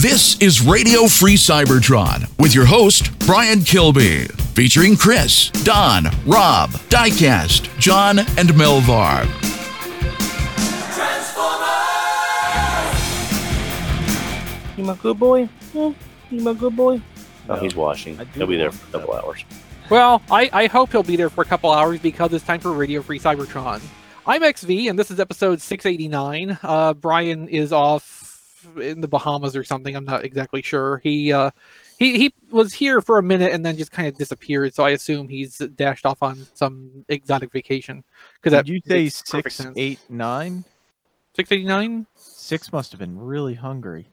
This is Radio Free Cybertron with your host, Brian Kilby, featuring Chris, Don, Rob, Diecast, John, and Melvar. You my good boy? You my good boy? No, he's washing. He'll be there for a couple hours. Well, I hope he'll be there for a couple hours because it's time for Radio Free Cybertron. I'm XV, and this is episode 689. Brian is off in the Bahamas or something. I'm not exactly sure. He was here for a minute and then just kind of disappeared. So I assume he's dashed off on some exotic vacation. Did you say 689? 689? 6 must have been really hungry.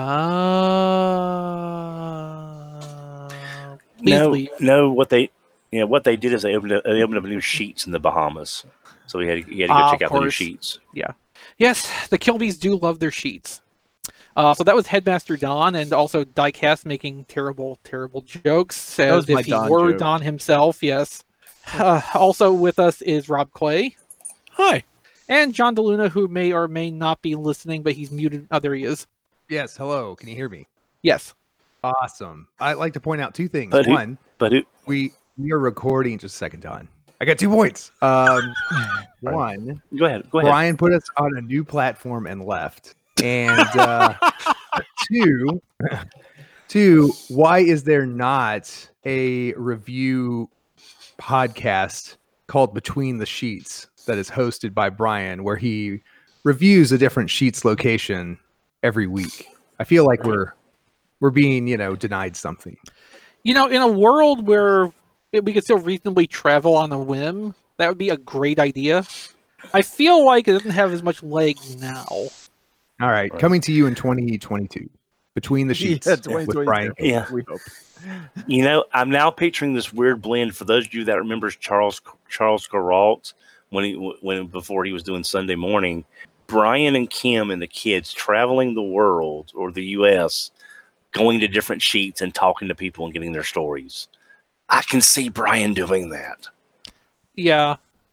No. What they did is they opened up a new Sheets in the Bahamas. So he had to go check out the new Sheets. Yeah. Yes, the Kilbys do love their sheets. So that was Headmaster Don and also Diecast making terrible, terrible jokes as if he were Don himself. Yes. Also with us is Rob Clay. Hi. And John DeLuna, who may or may not be listening, but he's muted. Oh, there he is. Yes. Hello. Can you hear me? Yes. Awesome. I'd like to point out two things. We are recording just a second, Don. I got 2 points. One. Go ahead. Brian put us on a new platform and left. And two, why is there not a review podcast called Between the Sheets that is hosted by Brian, where he reviews a different Sheets location every week? I feel like we're being, denied something. In a world where we could still reasonably travel on a whim, that would be a great idea. I feel like it doesn't have as much leg now. All right, coming to you in 2022, Between the Sheets with Brian. Yeah, we hope. I'm now picturing this weird blend. For those of you that remembers Charles Garalt before he was doing Sunday Morning, Brian and Kim and the kids traveling the world or the U.S., going to different sheets and talking to people and getting their stories. I can see Brian doing that. Yeah.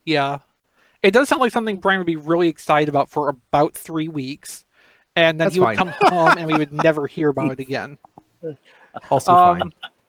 It does sound like something Brian would be really excited about for about 3 weeks. And then he would come home and we would never hear about it again. Also fine.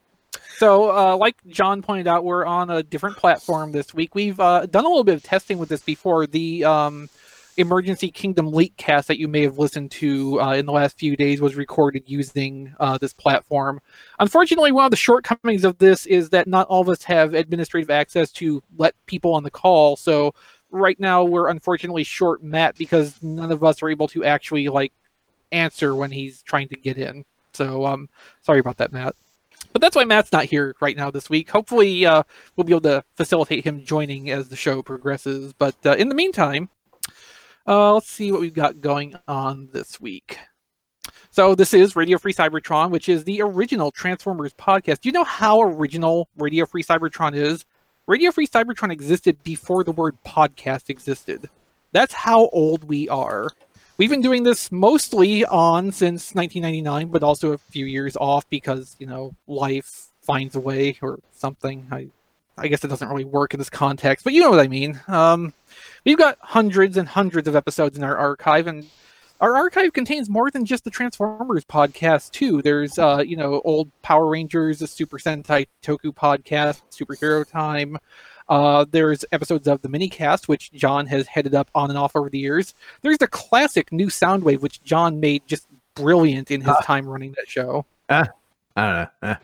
So, like John pointed out, we're on a different platform this week. We've done a little bit of testing with this before. The Emergency Kingdom leak cast that you may have listened to in the last few days was recorded using this platform. Unfortunately, one of the shortcomings of this is that not all of us have administrative access to let people on the call. So right now we're unfortunately short Matt because none of us are able to actually answer when he's trying to get in. So sorry about that, Matt. But that's why Matt's not here right now this week. Hopefully we'll be able to facilitate him joining as the show progresses. But in the meantime, let's see what we've got going on this week. So this is Radio Free Cybertron, which is the original Transformers podcast. Do you know how original Radio Free Cybertron is? Radio Free Cybertron existed before the word podcast existed. That's how old we are. We've been doing this mostly on since 1999, but also a few years off because, life finds a way or something. I guess it doesn't really work in this context, but you know what I mean. We've got hundreds and hundreds of episodes in our archive, and our archive contains more than just the Transformers podcast, too. There's, old Power Rangers, the Super Sentai Toku podcast, Superhero Time. There's episodes of the Minicast, which John has headed up on and off over the years. There's the classic New Soundwave, which John made just brilliant in his time running that show. I don't know.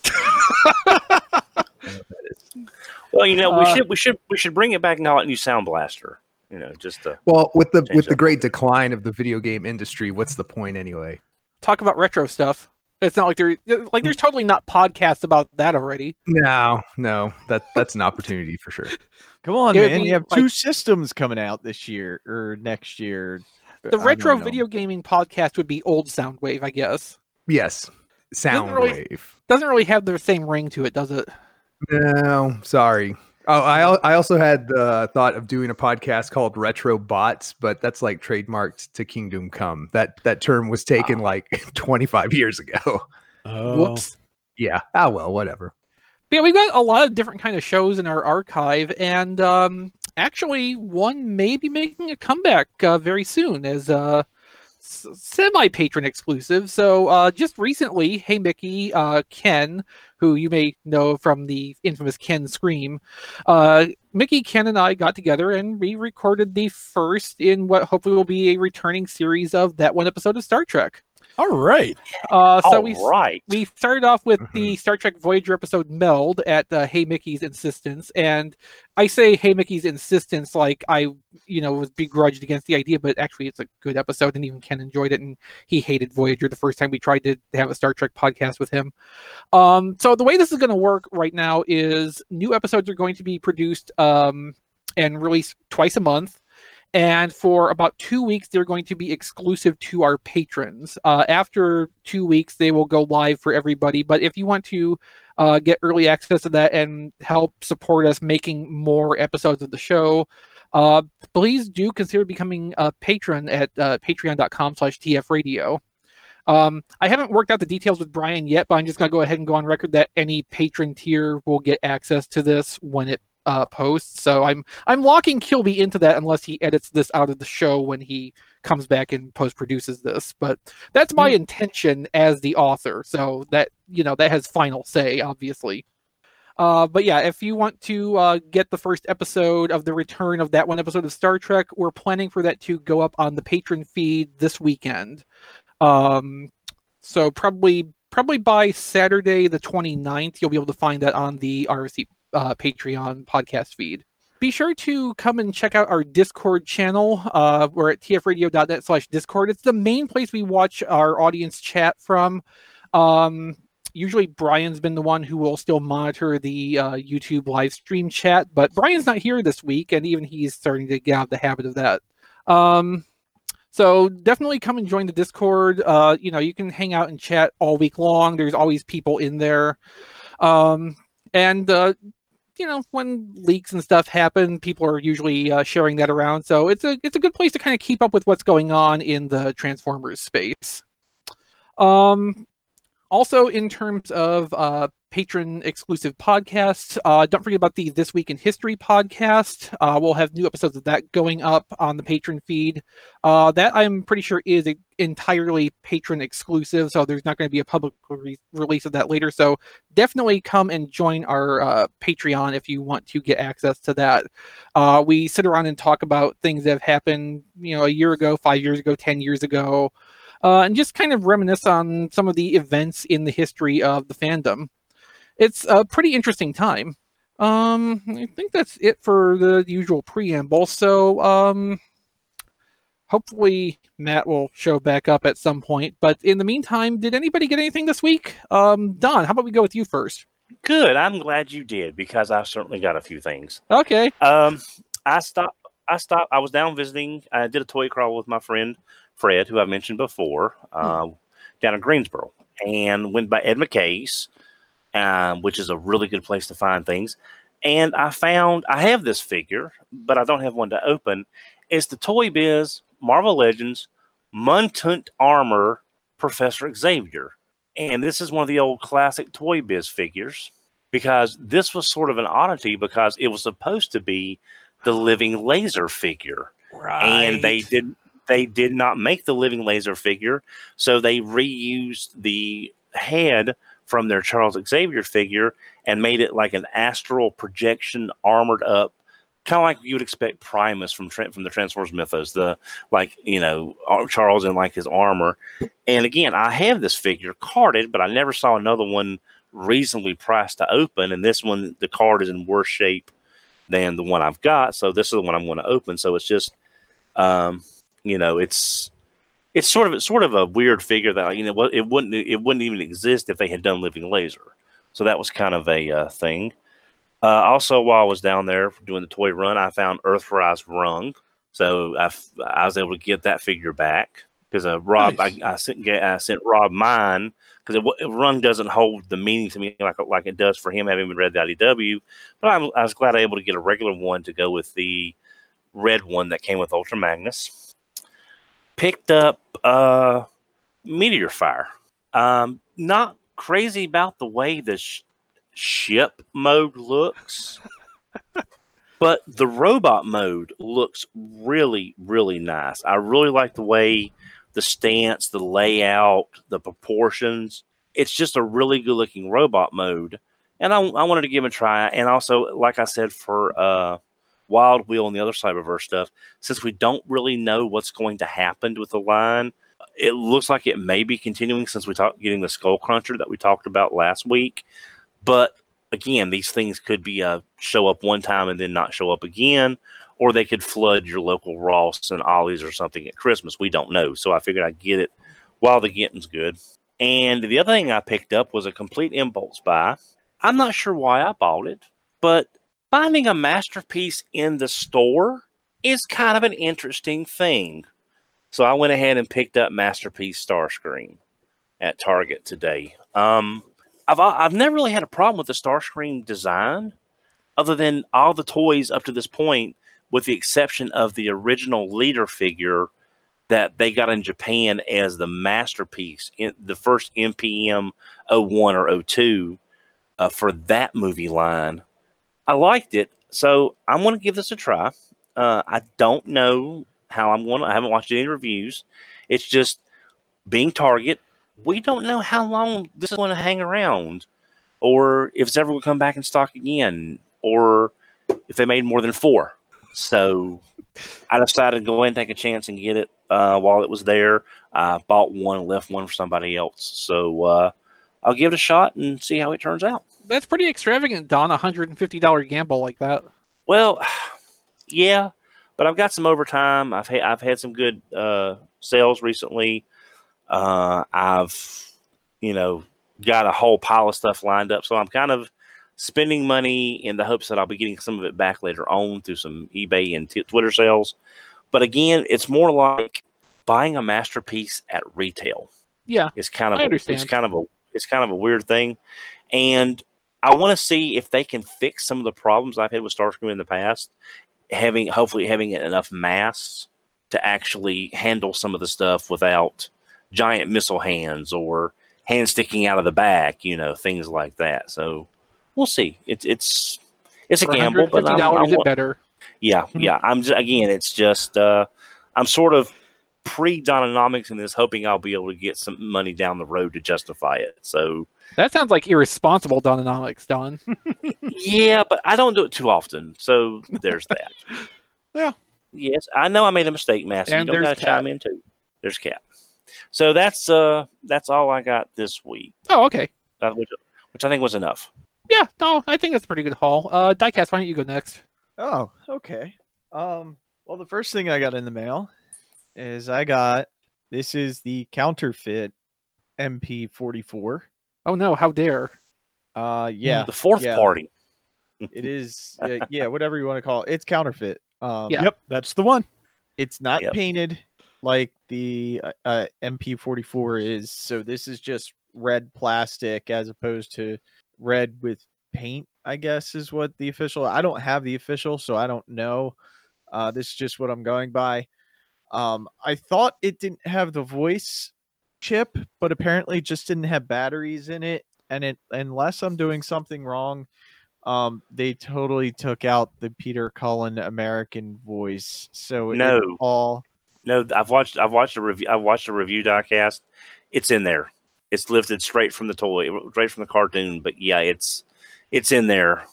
Well, we should bring it back now at New Sound Blaster. Just to with the great decline of the video game industry, what's the point anyway? Talk about retro stuff. It's not there's totally not podcasts about that already. No, that's an opportunity for sure. Come on, man! You have 2 systems coming out this year or next year. The retro video gaming podcast would be Old Soundwave, I guess. Yes, Soundwave doesn't really have the same ring to it, does it? No, sorry. Oh, I also had the thought of doing a podcast called Retro Bots, but that's trademarked to Kingdom Come. That term was taken 25 years ago. Oh. Whoops. Yeah. Oh, well, whatever. Yeah, we've got a lot of different kind of shows in our archive, and actually one may be making a comeback very soon as semi-patron exclusive. So just recently, Hey Mickey, Ken, who you may know from the infamous Ken Scream, Mickey, Ken, and I got together and we recorded the first in what hopefully will be a returning series of that one episode of Star Trek. All right. We started off with the Star Trek Voyager episode Meld at Hey Mickey's insistence, and I say Hey Mickey's insistence like I, was begrudged against the idea, but actually it's a good episode, and even Ken enjoyed it, and he hated Voyager the first time we tried to have a Star Trek podcast with him. So the way this is going to work right now is new episodes are going to be produced and released twice a month. And for about 2 weeks, they're going to be exclusive to our patrons. After 2 weeks, they will go live for everybody. But if you want to get early access to that and help support us making more episodes of the show, please do consider becoming a patron at patreon.com/tfradio. I haven't worked out the details with Brian yet, but I'm just going to go ahead and go on record that any patron tier will get access to this when it posts. So I'm locking Kilby into that unless he edits this out of the show when he comes back and post produces this. But that's my intention as the author. So that that has final say, obviously. But yeah, if you want to get the first episode of the return of that one episode of Star Trek, we're planning for that to go up on the patron feed this weekend. So probably by Saturday the 29th, you'll be able to find that on the RFC Patreon podcast feed. Be sure to come and check out our Discord channel. We're at tfradio.net/Discord. It's the main place we watch our audience chat from. Usually Brian's been the one who will still monitor the YouTube live stream chat, but Brian's not here this week, and even he's starting to get out of the habit of that. So definitely come and join the Discord. You can hang out and chat all week long. There's always people in there. When leaks and stuff happen, people are usually sharing that around. So it's a good place to kind of keep up with what's going on in the Transformers space. Also, in terms of patron exclusive podcasts, don't forget about the This Week in History podcast. We'll have new episodes of that going up on the patron feed. That I'm pretty sure is entirely patron exclusive, so there's not going to be a public release of that later. So definitely come and join our Patreon if you want to get access to that. We sit around and talk about things that have happened, a year ago, 5 years ago, 10 years ago. And just kind of reminisce on some of the events in the history of the fandom. It's a pretty interesting time. I think that's it for the usual preamble. So hopefully Matt will show back up at some point. But in the meantime, did anybody get anything this week? Don, how about we go with you first? Good. I'm glad you did, because I certainly got a few things. Okay. I stopped. I was down visiting. I did a toy crawl with my friend Fred, who I mentioned before, down in Greensboro, and went by Ed McKay's, which is a really good place to find things. And I have this figure, but I don't have one to open. It's the Toy Biz Marvel Legends Mutant Armor Professor Xavier. And this is one of the old classic Toy Biz figures, because this was sort of an oddity, because it was supposed to be the living laser figure. Right. And they did not make the living laser figure, so they reused the head from their Charles Xavier figure and made it like an astral projection, armored up, kind of like you would expect Primus from the Transformers mythos, Charles in like his armor. And again, I have this figure carded, but I never saw another one reasonably priced to open, and this one, the card is in worse shape than the one I've got, so this is the one I'm going to open. So it's just it's sort of a weird figure that it wouldn't even exist if they had done Living Laser. So that was kind of a thing. Also, while I was down there doing the toy run, I found Earthrise Rung, so I was able to get that figure back, because Rob, nice. I sent Rob mine, because Rung doesn't hold the meaning to me like it does for him, having read the IDW. But I was glad I was able to get a regular one to go with the red one that came with Ultra Magnus. Picked up Meteor Fire. Not crazy about the way the ship mode looks, but the robot mode looks really, really nice. I really like the way the stance, the layout, the proportions. It's just a really good looking robot mode. And I wanted to give it a try. And also, like I said, for Wild Wheel and the other Cyberverse stuff, since we don't really know what's going to happen with the line, it looks like it may be continuing since we talked getting the Skull Cruncher that we talked about last week. But again, these things could be show up one time and then not show up again, or they could flood your local Ross and Ollie's or something at Christmas. We don't know. So I figured I'd get it while the getting's good. And the other thing I picked up was a complete impulse buy. I'm not sure why I bought it, but finding a Masterpiece in the store is kind of an interesting thing. So I went ahead and picked up Masterpiece Starscream at Target today. I've never really had a problem with the Starscream design, other than all the toys up to this point, with the exception of the original leader figure that they got in Japan as the Masterpiece, in the first MPM 01 or 02 for that movie line. I liked it, so I'm going to give this a try. I don't know how I haven't watched any reviews. It's just being Target. We don't know how long this is going to hang around, or if it's ever going to come back in stock again, or if they made more than 4. So I decided to go ahead and take a chance and get it while it was there. I bought one and left one for somebody else. So I'll give it a shot and see how it turns out. That's pretty extravagant, Don. $150 gamble like that. Well, yeah, but I've got some overtime. I've had some good sales recently. I've got a whole pile of stuff lined up, so I'm kind of spending money in the hopes that I'll be getting some of it back later on through some eBay and Twitter sales. But again, it's more like buying a Masterpiece at retail. Yeah, it's kind of it's kind of a weird thing, and I want to see if they can fix some of the problems I've had with Starscream in the past. Hopefully having enough mass to actually handle some of the stuff without giant missile hands or hands sticking out of the back, things like that. So we'll see. It's a gamble, but $150 better. Yeah. It's just I'm sort of pre-Dononomics in this, hoping I'll be able to get some money down the road to justify it. So that sounds like irresponsible Dononomics, Don. Yeah, but I don't do it too often. So there's that. Yeah. Yes, I know I made a mistake, Master. You don't got to chime in too. There's Cat. So that's all I got this week. Oh, okay. Which I think was enough. Yeah, no, I think that's a pretty good haul. Diecast, why don't you go next? Oh, okay. Well, the first thing I got in the mail is this is the counterfeit MP44. Oh no, how dare. Yeah. The fourth party. It is, whatever you want to call it. It's counterfeit. Yep, that's the one. It's not painted like the MP44 is. So this is just red plastic as opposed to red with paint, I guess is what the official. I don't have the official, so I don't know. This is just what I'm going by. I thought it didn't have the voice chip, but apparently just didn't have batteries in it. And unless I'm doing something wrong, they totally took out the Peter Cullen American voice. So No, I've watched a review. I watched a review diecast. It's in there. It's lifted straight from the toy, straight from the cartoon. But yeah, it's in there.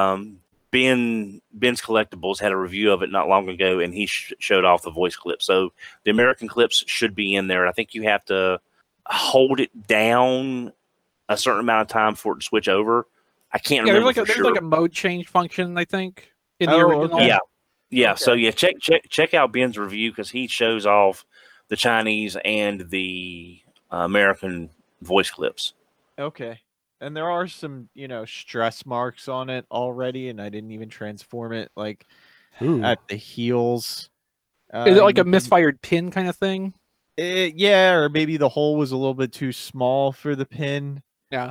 Ben's Collectibles had a review of it not long ago, and he showed off the voice clip. So the American clips should be in there. I think you have to hold it down a certain amount of time for it to switch over. I can't remember. There's like a mode change function, I think, in the original. Okay. Yeah. Okay. So yeah, check out Ben's review because he shows off the Chinese and the American voice clips. Okay. And there are some, stress marks on it already, and I didn't even transform it at the heels. Is it like a misfired pin kind of thing? Yeah, or maybe the hole was a little bit too small for the pin. Yeah.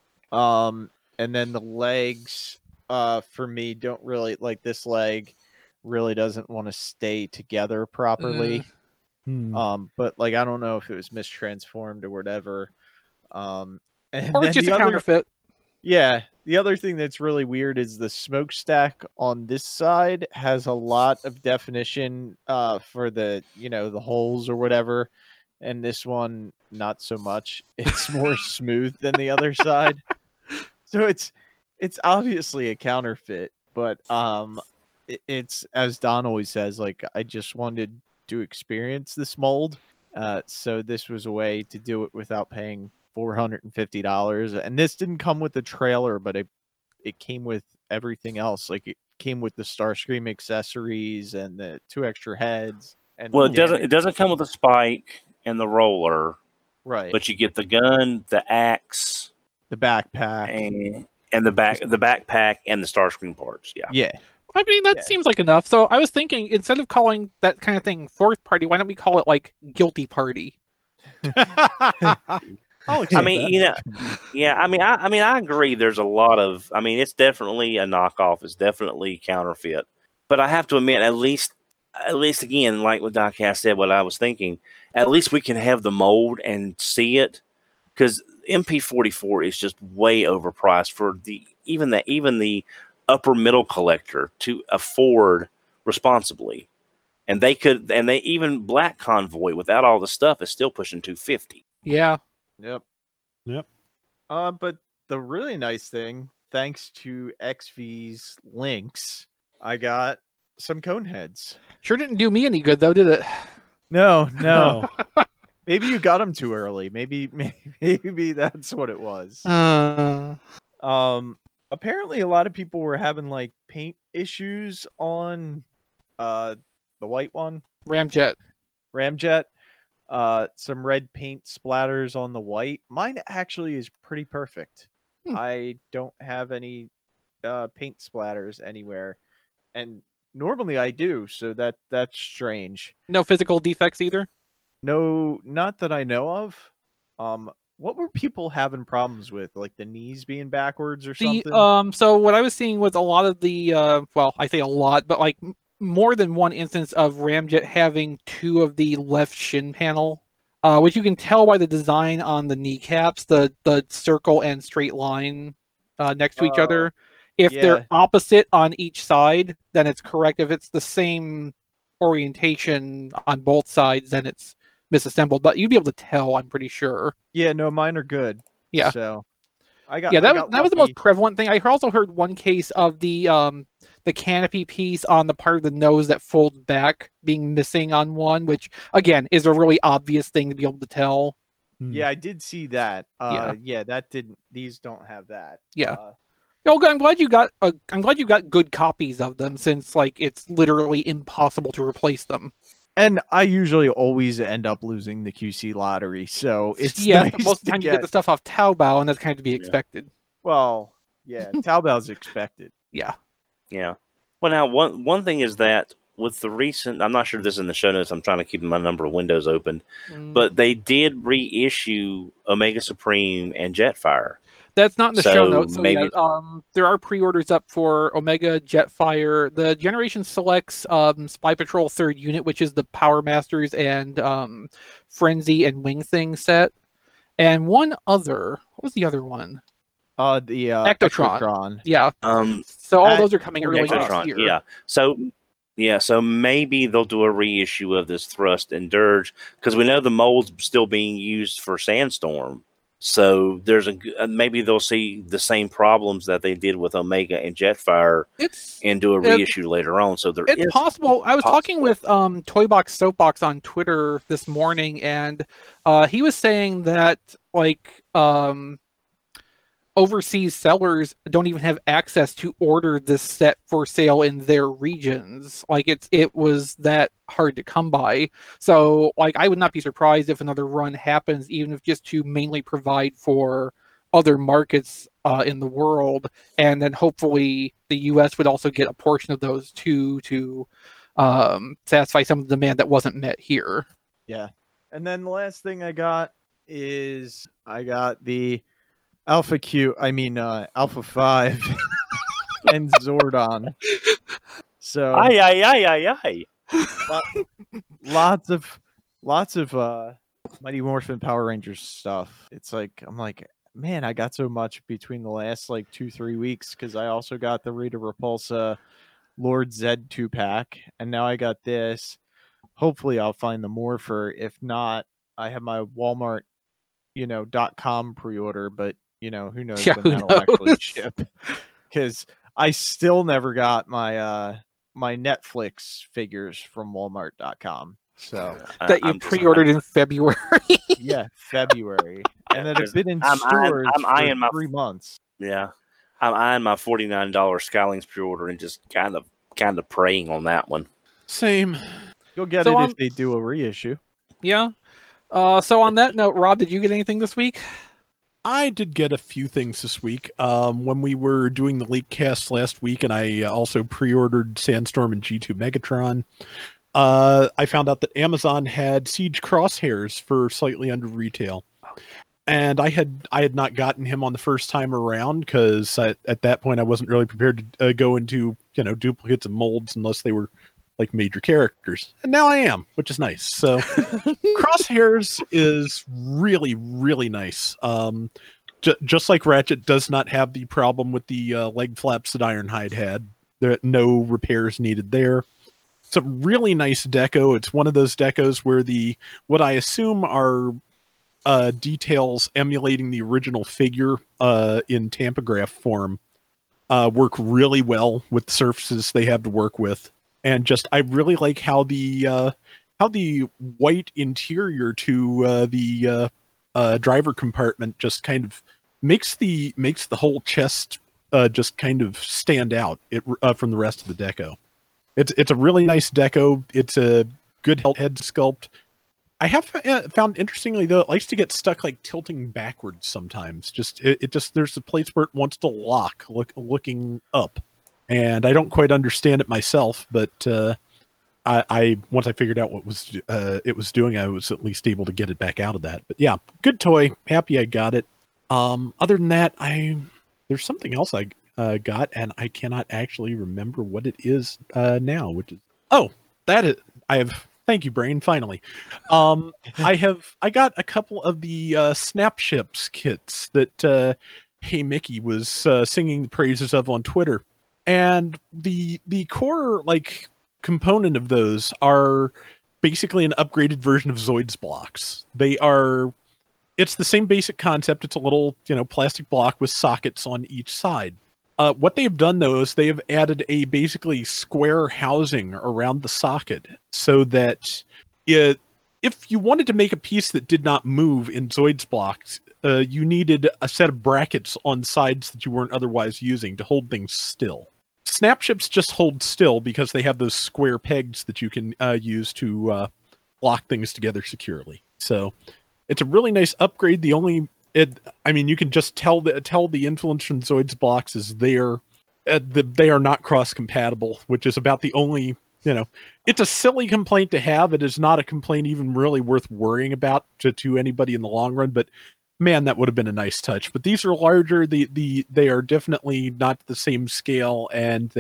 And then the legs, for me, don't really this leg really doesn't want to stay together properly. But I don't know if it was mistransformed or whatever. Or it's just a counterfeit. Yeah. The other thing that's really weird is the smokestack on this side has a lot of definition for the, the holes or whatever. and this one not so much. It's more smooth than the other side. So it's obviously a counterfeit, but it's, as Don always says, like, I just wanted to experience this mold. So this was a way to do it without paying $450. And this didn't come with the trailer, but it came with everything else. Like, it came with the Starscream accessories and the 2 extra heads. And Well, it doesn't come with the spike and the roller, right? but you get the gun, the axe, The backpack, and the backpack and the Starscream parts. Yeah. yeah. I mean, that seems like enough. So I was thinking, instead of calling that kind of thing fourth party, why don't we call it like guilty party? I mean, you know, yeah. I mean, I agree. There's a lot of. I mean, it's definitely a knockoff. It's definitely counterfeit. But I have to admit, at least again, like what Diecast said, what I was thinking, at least we can have the mold and see it, because MP44 is just way overpriced for even the upper middle collector to afford responsibly. And even Black Convoy without all the stuff is still pushing $250. Yeah. Yep. Yep. But the really nice thing, thanks to XV's links, I got some cone heads. Sure didn't do me any good though, did it? No. Maybe you got them too early. Maybe that's what it was. Apparently a lot of people were having like paint issues on the white one. Ramjet. Some red paint splatters on the white. Mine actually is pretty perfect. I don't have any paint splatters anywhere, and normally I do, so that's strange. No physical defects either? No, not that I know of. What were people having problems with, like the knees being backwards or something? So what I was seeing was a lot of the well, I say a lot, but like more than one instance of Ramjet having 2 of the left shin panel, which you can tell by the design on the kneecaps, the circle and straight line next to each other. If they're opposite on each side, then it's correct. If it's the same orientation on both sides, then it's misassembled. But you'd be able to tell, I'm pretty sure. Yeah, no, mine are good. Yeah. So that was the most prevalent thing. I also heard one case of the canopy piece on the part of the nose that folds back being missing on one, which again is a really obvious thing to be able to tell. Yeah, I did see that. These don't have that. Yeah. I'm glad you got good copies of them, since like it's literally impossible to replace them. And I usually always end up losing the QC lottery, so it's nice most of the time you get the stuff off Taobao, and that's kind of to be expected. Well, yeah, Taobao's expected. Yeah. Yeah. Well, now one thing is that with the recent, I'm not sure if this is in the show notes. I'm trying to keep my number of windows open, but they did reissue Omega Supreme and Jetfire. That's not in the show notes. So maybe there are pre-orders up for Omega, Jetfire, the Generation Selects Spy Patrol 3rd Unit, which is the Power Masters and Frenzy and Wing Thing set, and one other. What was the other one? The Ectotron. Yeah. So all those are coming early next year. Yeah. So maybe they'll do a reissue of this Thrust and Dirge, because we know the mold's still being used for Sandstorm. So there's maybe they'll see the same problems that they did with Omega and Jetfire and do a reissue later on. So it's possible. I was talking with Toybox Soapbox on Twitter this morning, and he was saying that like overseas sellers don't even have access to order this set for sale in their regions. Like it was that hard to come by. So like I would not be surprised if another run happens, even if just to mainly provide for other markets in the world, and then hopefully the US would also get a portion of those too, to satisfy some of the demand that wasn't met here. Yeah. And then the last thing I got is I got the Alpha 5 and Zordon. So lots of Mighty Morphin Power Rangers stuff. It's like I'm like, man, I got so much between the last like 2-3 weeks, because I also got the Rita Repulsa Lord Zed 2-pack, and now I got this. Hopefully I'll find the Morpher. If not, I have my Walmart, .com pre-order, but who knows Yeah, when who that'll actually knows? ship? Because I still never got my my Netflix figures from Walmart.com. So That you pre-ordered in February. yeah, February, and then it's been in I'm stores eyeing for my 3 months. Yeah, I'm eyeing my $49 Skylings pre-order and just kind of praying on that one. Same. You'll get So it if they do a reissue. Yeah. So on that note, Rob, did you get anything this week? I did get a few things this week. When we were doing the Leakcast last week, and I also pre-ordered Sandstorm and G2 Megatron, I found out that Amazon had Siege Crosshairs for slightly under retail. And I had not gotten him on the first time around because at that point I wasn't really prepared to go into duplicates and molds unless they were like major characters, and now I am, which is nice. So Crosshairs is really, really nice. Just like Ratchet does not have the problem with the leg flaps that Ironhide had. There no repairs needed there. It's a really nice deco. It's one of those decos where what I assume are details emulating the original figure in Tampograph form work really well with the surfaces they have to work with. And I really like how the white interior to the driver compartment just kind of makes the whole chest just kind of stand out from the rest of the deco. It's a really nice deco. It's a good head sculpt. I have found interestingly though, it likes to get stuck like tilting backwards sometimes. There's a place where it wants to lock looking up. And I don't quite understand it myself, but I once I figured out what it was doing, I was at least able to get it back out of that. But yeah, good toy. Happy I got it. Other than that, there's something else I got, and I cannot actually remember what it is now. Thank you, Brain. Finally, I got a couple of the Snapships kits that Hey Mickey was singing the praises of on Twitter. And the core component of those are basically an upgraded version of Zoids blocks. It's the same basic concept. It's a little, plastic block with sockets on each side. What they've done though is they have added a basically square housing around the socket so that if you wanted to make a piece that did not move in Zoids blocks, you needed a set of brackets on sides that you weren't otherwise using to hold things still. Snapships just hold still because they have those square pegs that you can use to lock things together securely. So it's a really nice upgrade. You can just tell the influence from Zoids blocks is there. They are not cross-compatible, which is about the only, it's a silly complaint to have. It is not a complaint even really worth worrying about to anybody in the long run, but man, that would have been a nice touch. But these are larger. They are definitely not the same scale, and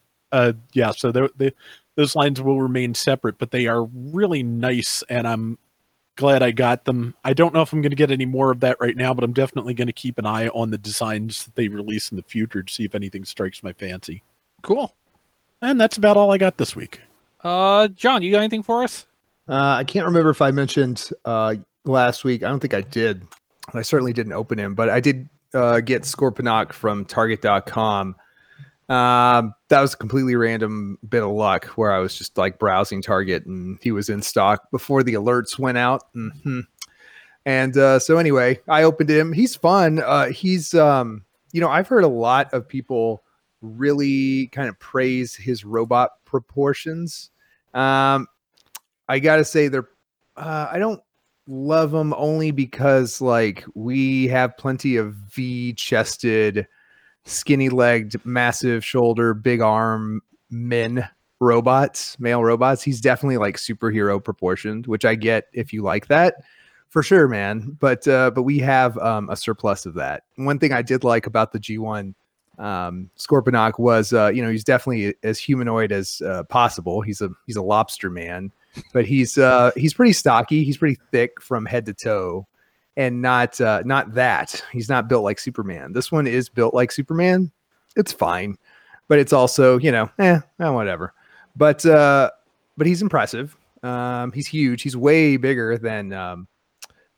so those lines will remain separate, but they are really nice, and I'm glad I got them. I don't know if I'm going to get any more of that right now, but I'm definitely going to keep an eye on the designs that they release in the future to see if anything strikes my fancy. Cool. And that's about all I got this week. John, you got anything for us? I can't remember if I mentioned last week. I don't think I did. I certainly didn't open him, but I did get Scorponok from Target.com. That was a completely random bit of luck where I was just browsing Target and he was in stock before the alerts went out. Mm-hmm. And so anyway, I opened him. He's fun. He's, I've heard a lot of people really kind of praise his robot proportions. I got to say I don't love them only because we have plenty of V-chested, skinny-legged, massive shoulder, big arm male robots. He's definitely superhero proportioned, which I get if you like that for sure, man. But we have a surplus of that. One thing I did like about the G1 Scorponok was he's definitely as humanoid as possible. He's a lobster man. But he's pretty stocky. He's pretty thick from head to toe, and not that. He's not built like Superman. This one is built like Superman. It's fine, but it's also whatever. But he's impressive. He's huge. He's way bigger than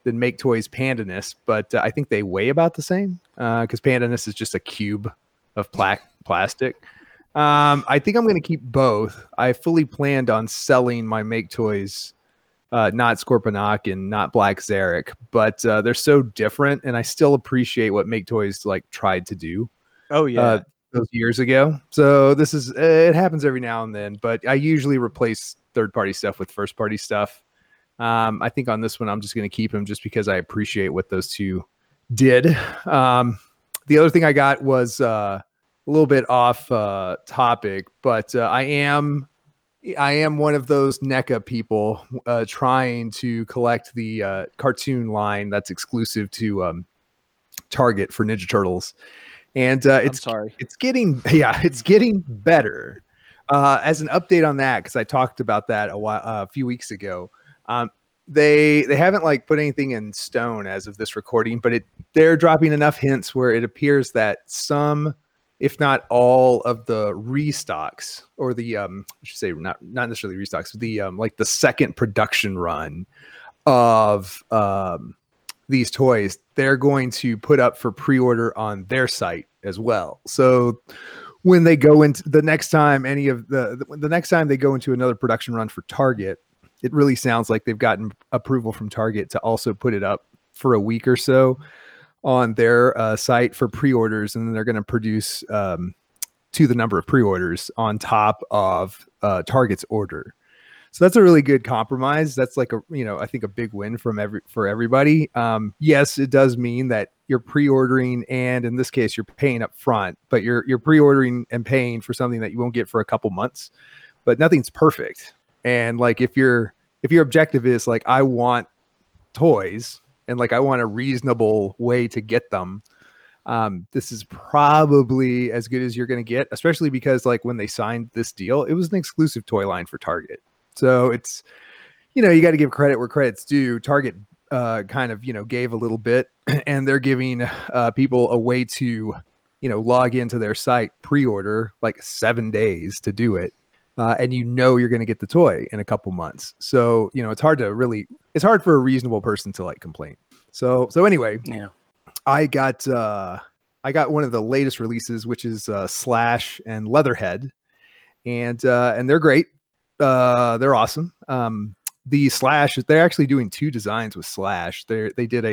than Make Toys Pandanus, but I think they weigh about the same because Pandanus is just a cube of plastic. I think I'm going to keep both. I fully planned on selling my Make Toys, not Scorponok and not Black Zarek, but they're so different, and I still appreciate what Make Toys like tried to do. Oh yeah, those years ago. So this is it happens every now and then, but I usually replace third-party stuff with first-party stuff. I think on this one, I'm just going to keep them just because I appreciate what those two did. The other thing I got was a little bit off topic, but I am one of those NECA people trying to collect the cartoon line that's exclusive to Target for Ninja Turtles. And it's getting better. As an update on that, because I talked about that a few weeks ago, they haven't like put anything in stone as of this recording, but they're dropping enough hints where it appears that some, if not all, of the restocks or the I should say not necessarily restocks, but the like the second production run of these toys, they're going to put up for pre-order on their site as well. So when they go into the next time the next time they go into another production run for Target, it really sounds like they've gotten approval from Target to also put it up for a week or so on their site for pre-orders, and then they're going to produce to the number of pre-orders on top of Target's order. So that's a really good compromise. That's like I think a big win for everybody. Yes, it does mean that you're pre-ordering, and in this case, you're paying up front, but you're pre-ordering and paying for something that you won't get for a couple months. But nothing's perfect. And like if your objective is like I want toys and like I want a reasonable way to get them, this is probably as good as you're going to get, especially because like when they signed this deal, it was an exclusive toy line for Target. So it's, you got to give credit where credit's due. Target kind of, gave a little bit, and they're giving people a way to, log into their site, pre-order like 7 days to do it. And you're going to get the toy in a couple months. So, it's hard for a reasonable person to like complain. So anyway, yeah, I got one of the latest releases, which is Slash and Leatherhead, and they're great. They're awesome. The Slash, they're actually doing two designs with Slash. They did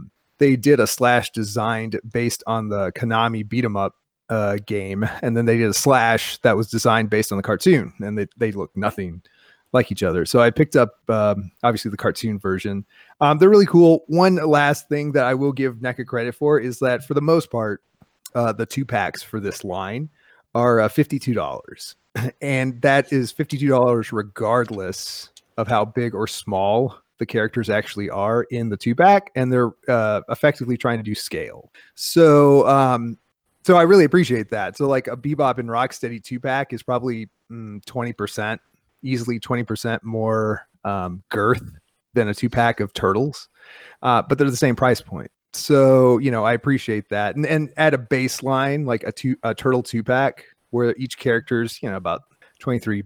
a Slash designed based on the Konami beat 'em up game, and then they did a Slash that was designed based on the cartoon, and they look nothing like each other. So I picked up obviously the cartoon version. They're really cool. One last thing that I will give NECA credit for is that for the most part, the 2-packs for this line are $52. And that is $52 regardless of how big or small the characters actually are in the 2-pack, and they're effectively trying to do scale. So I really appreciate that. So like a Bebop and Rocksteady 2-pack is probably 20%, easily 20% more girth than a 2-pack of Turtles, but they're the same price point. So, I appreciate that. And at a baseline, like a Turtle 2-pack where each character's, about $23,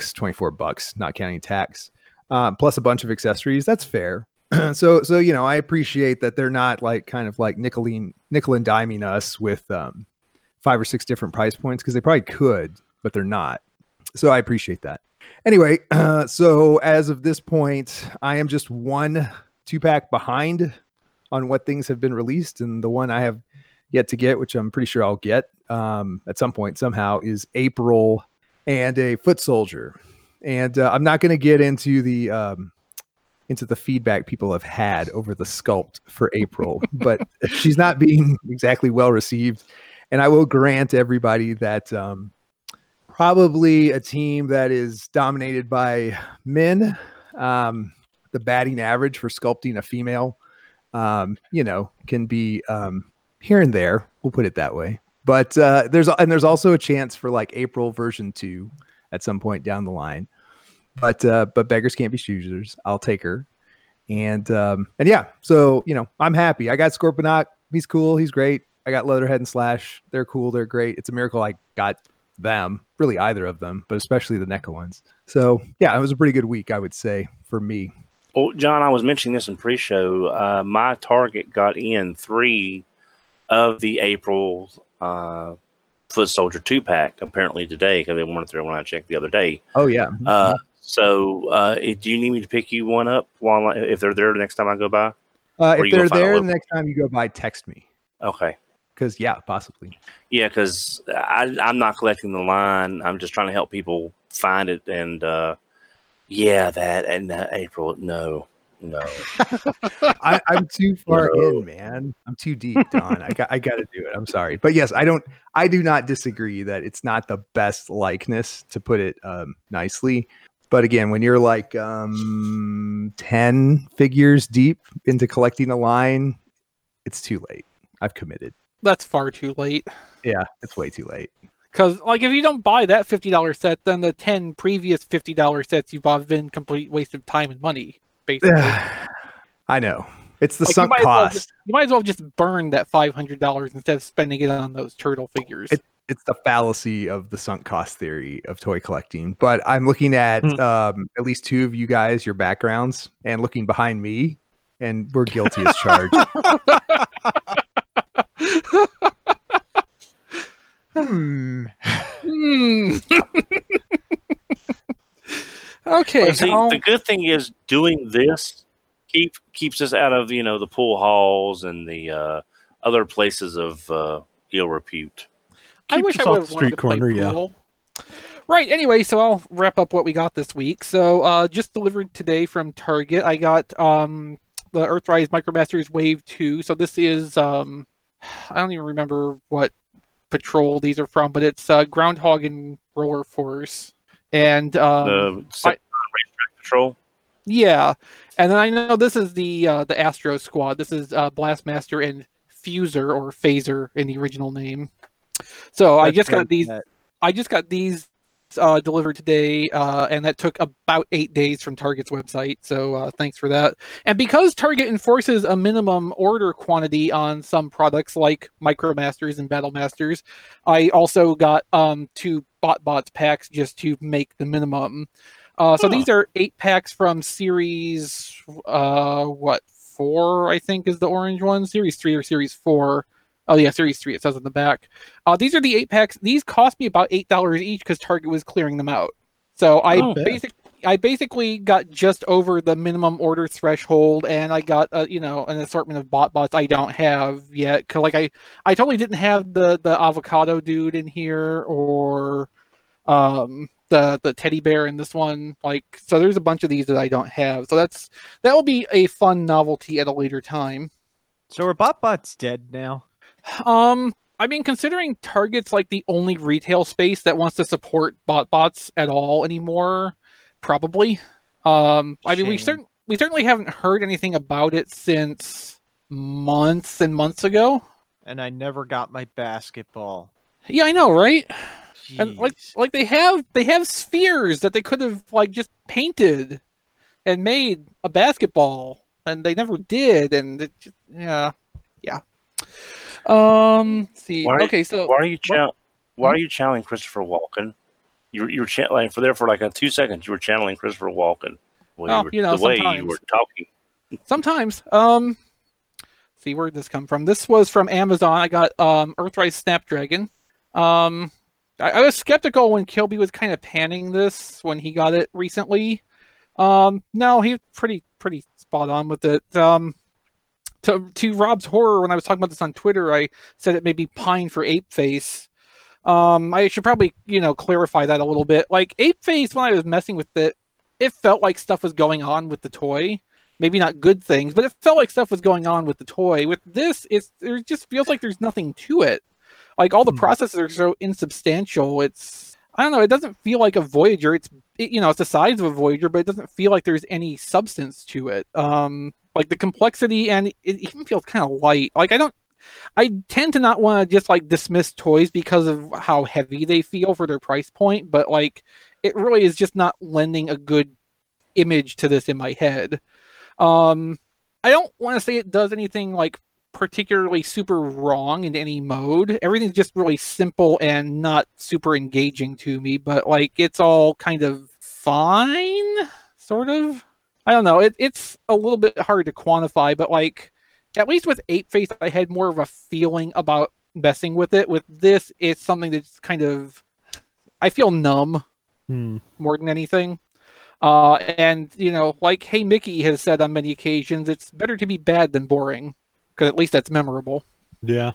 $24, not counting tax, plus a bunch of accessories, that's fair. So I appreciate that they're not like kind of like nickel and diming us with 5 or 6 different price points, because they probably could, but they're not. So I appreciate that. Anyway, so as of this point, I am just one 2-pack behind on what things have been released, and the one I have yet to get, which I'm pretty sure I'll get at some point somehow, is April and a Foot Soldier. And I'm not going to get into the feedback people have had over the sculpt for April, but she's not being exactly well received. And I will grant everybody that probably a team that is dominated by men, the batting average for sculpting a female, can be here and there. We'll put it that way. But there's also a chance for like April version 2 at some point down the line. But beggars can't be choosers. I'll take her. And yeah, so I'm happy. I got Scorponok. He's cool. He's great. I got Leatherhead and Slash. They're cool. They're great. It's a miracle I got them. Really, either of them, but especially the NECA ones. So yeah, it was a pretty good week, I would say, for me. Well, John, I was mentioning this in pre-show. My Target got in 3 of the April Foot Soldier 2-pack apparently today because they wanted to when I checked the other day. Oh yeah. So, do you need me to pick you one up if they're there the next time I go by? If they're there the next time you go by, text me. Okay. Because possibly. Yeah, because I'm not collecting the line. I'm just trying to help people find it. And that April, no. I'm too far in, man. I'm too deep, Don. I got to do it. I'm sorry, but yes, I do not disagree that it's not the best likeness, to put it nicely. But again, when you're like 10 figures deep into collecting a line, it's too late. I've committed. That's far too late. Yeah, it's way too late. Because, like, if you don't buy that $50 set, then the 10 previous $50 sets you bought have been complete waste of time and money, basically. I know. It's the like, sunk cost. You might as well just burn that $500 instead of spending it on those turtle figures. It's the fallacy of the sunk cost theory of toy collecting. But I'm looking at at least 2 of you guys, your backgrounds, and looking behind me, and we're guilty as charged. Okay. See, the good thing is doing this keeps us out of the pool halls and the other places of ill repute. I wish I would have learned to play pool. Right. Anyway, so I'll wrap up what we got this week. So just delivered today from Target. I got the Earthrise Micromasters Wave 2. So this is I don't even remember what patrol these are from, but it's Groundhog and Roller Force. And the Racetrack Patrol. Yeah. And then I know this is the Astro Squad. This is Blastmaster and Fuser, or Phaser in the original name. So I just got these delivered today, and that took about 8 days from Target's website. So thanks for that. And because Target enforces a minimum order quantity on some products like Micromasters and Battlemasters, I also got 2 BotBots packs just to make the minimum. So these are 8 packs from Series 4, I think is the orange one. Series 3 or Series 4. Oh yeah, Series 3, it says on the back. These are the 8 packs. These cost me about $8 each because Target was clearing them out. So I basically got just over the minimum order threshold, and I got an assortment of BotBots I don't have yet. Cause I totally didn't have the avocado dude in here, or the teddy bear in this one. So there's a bunch of these that I don't have. So that will be a fun novelty at a later time. So are BotBots dead now? I mean, considering Target's like the only retail space that wants to support BotBots at all anymore, probably. I mean, we certainly haven't heard anything about it since months and months ago. And I never got my basketball. Yeah, I know, right? Jeez. And like they have spheres that they could have just painted and made a basketball, and they never did. And it just, yeah. Let's see. Why are you channeling Christopher Walken? You were channeling for like 2 seconds. You were channeling Christopher Walken. The way you were talking. Sometimes. See, where did this come from? This was from Amazon. I got Earthrise Snapdragon. I was skeptical when Kilby was kind of panning this when he got it recently. No, he's pretty spot on with it. To Rob's horror, when I was talking about this on Twitter, I said it may be Pine for Ape Face. I should probably, clarify that a little bit. Like, Ape Face, when I was messing with it, it felt like stuff was going on with the toy. Maybe not good things, but it felt like stuff was going on with the toy. With this, it just feels like there's nothing to it. Like, all the processes are so insubstantial. I don't know, it doesn't feel like a Voyager. It's the size of a Voyager, but it doesn't feel like there's any substance to it. Like the complexity, and it even feels kind of light. Like I tend to not want to just dismiss toys because of how heavy they feel for their price point, but it really is just not lending a good image to this in my head. I don't want to say it does anything particularly super wrong in any mode. Everything's just really simple and not super engaging to me, but it's all kind of fine, sort of. I don't know. It's a little bit hard to quantify, but like at least with Ape Face, I had more of a feeling about messing with it. With this, it's something that's kind of I feel numb more than anything. And like Hey Mickey has said on many occasions, it's better to be bad than boring, because at least that's memorable. Yeah.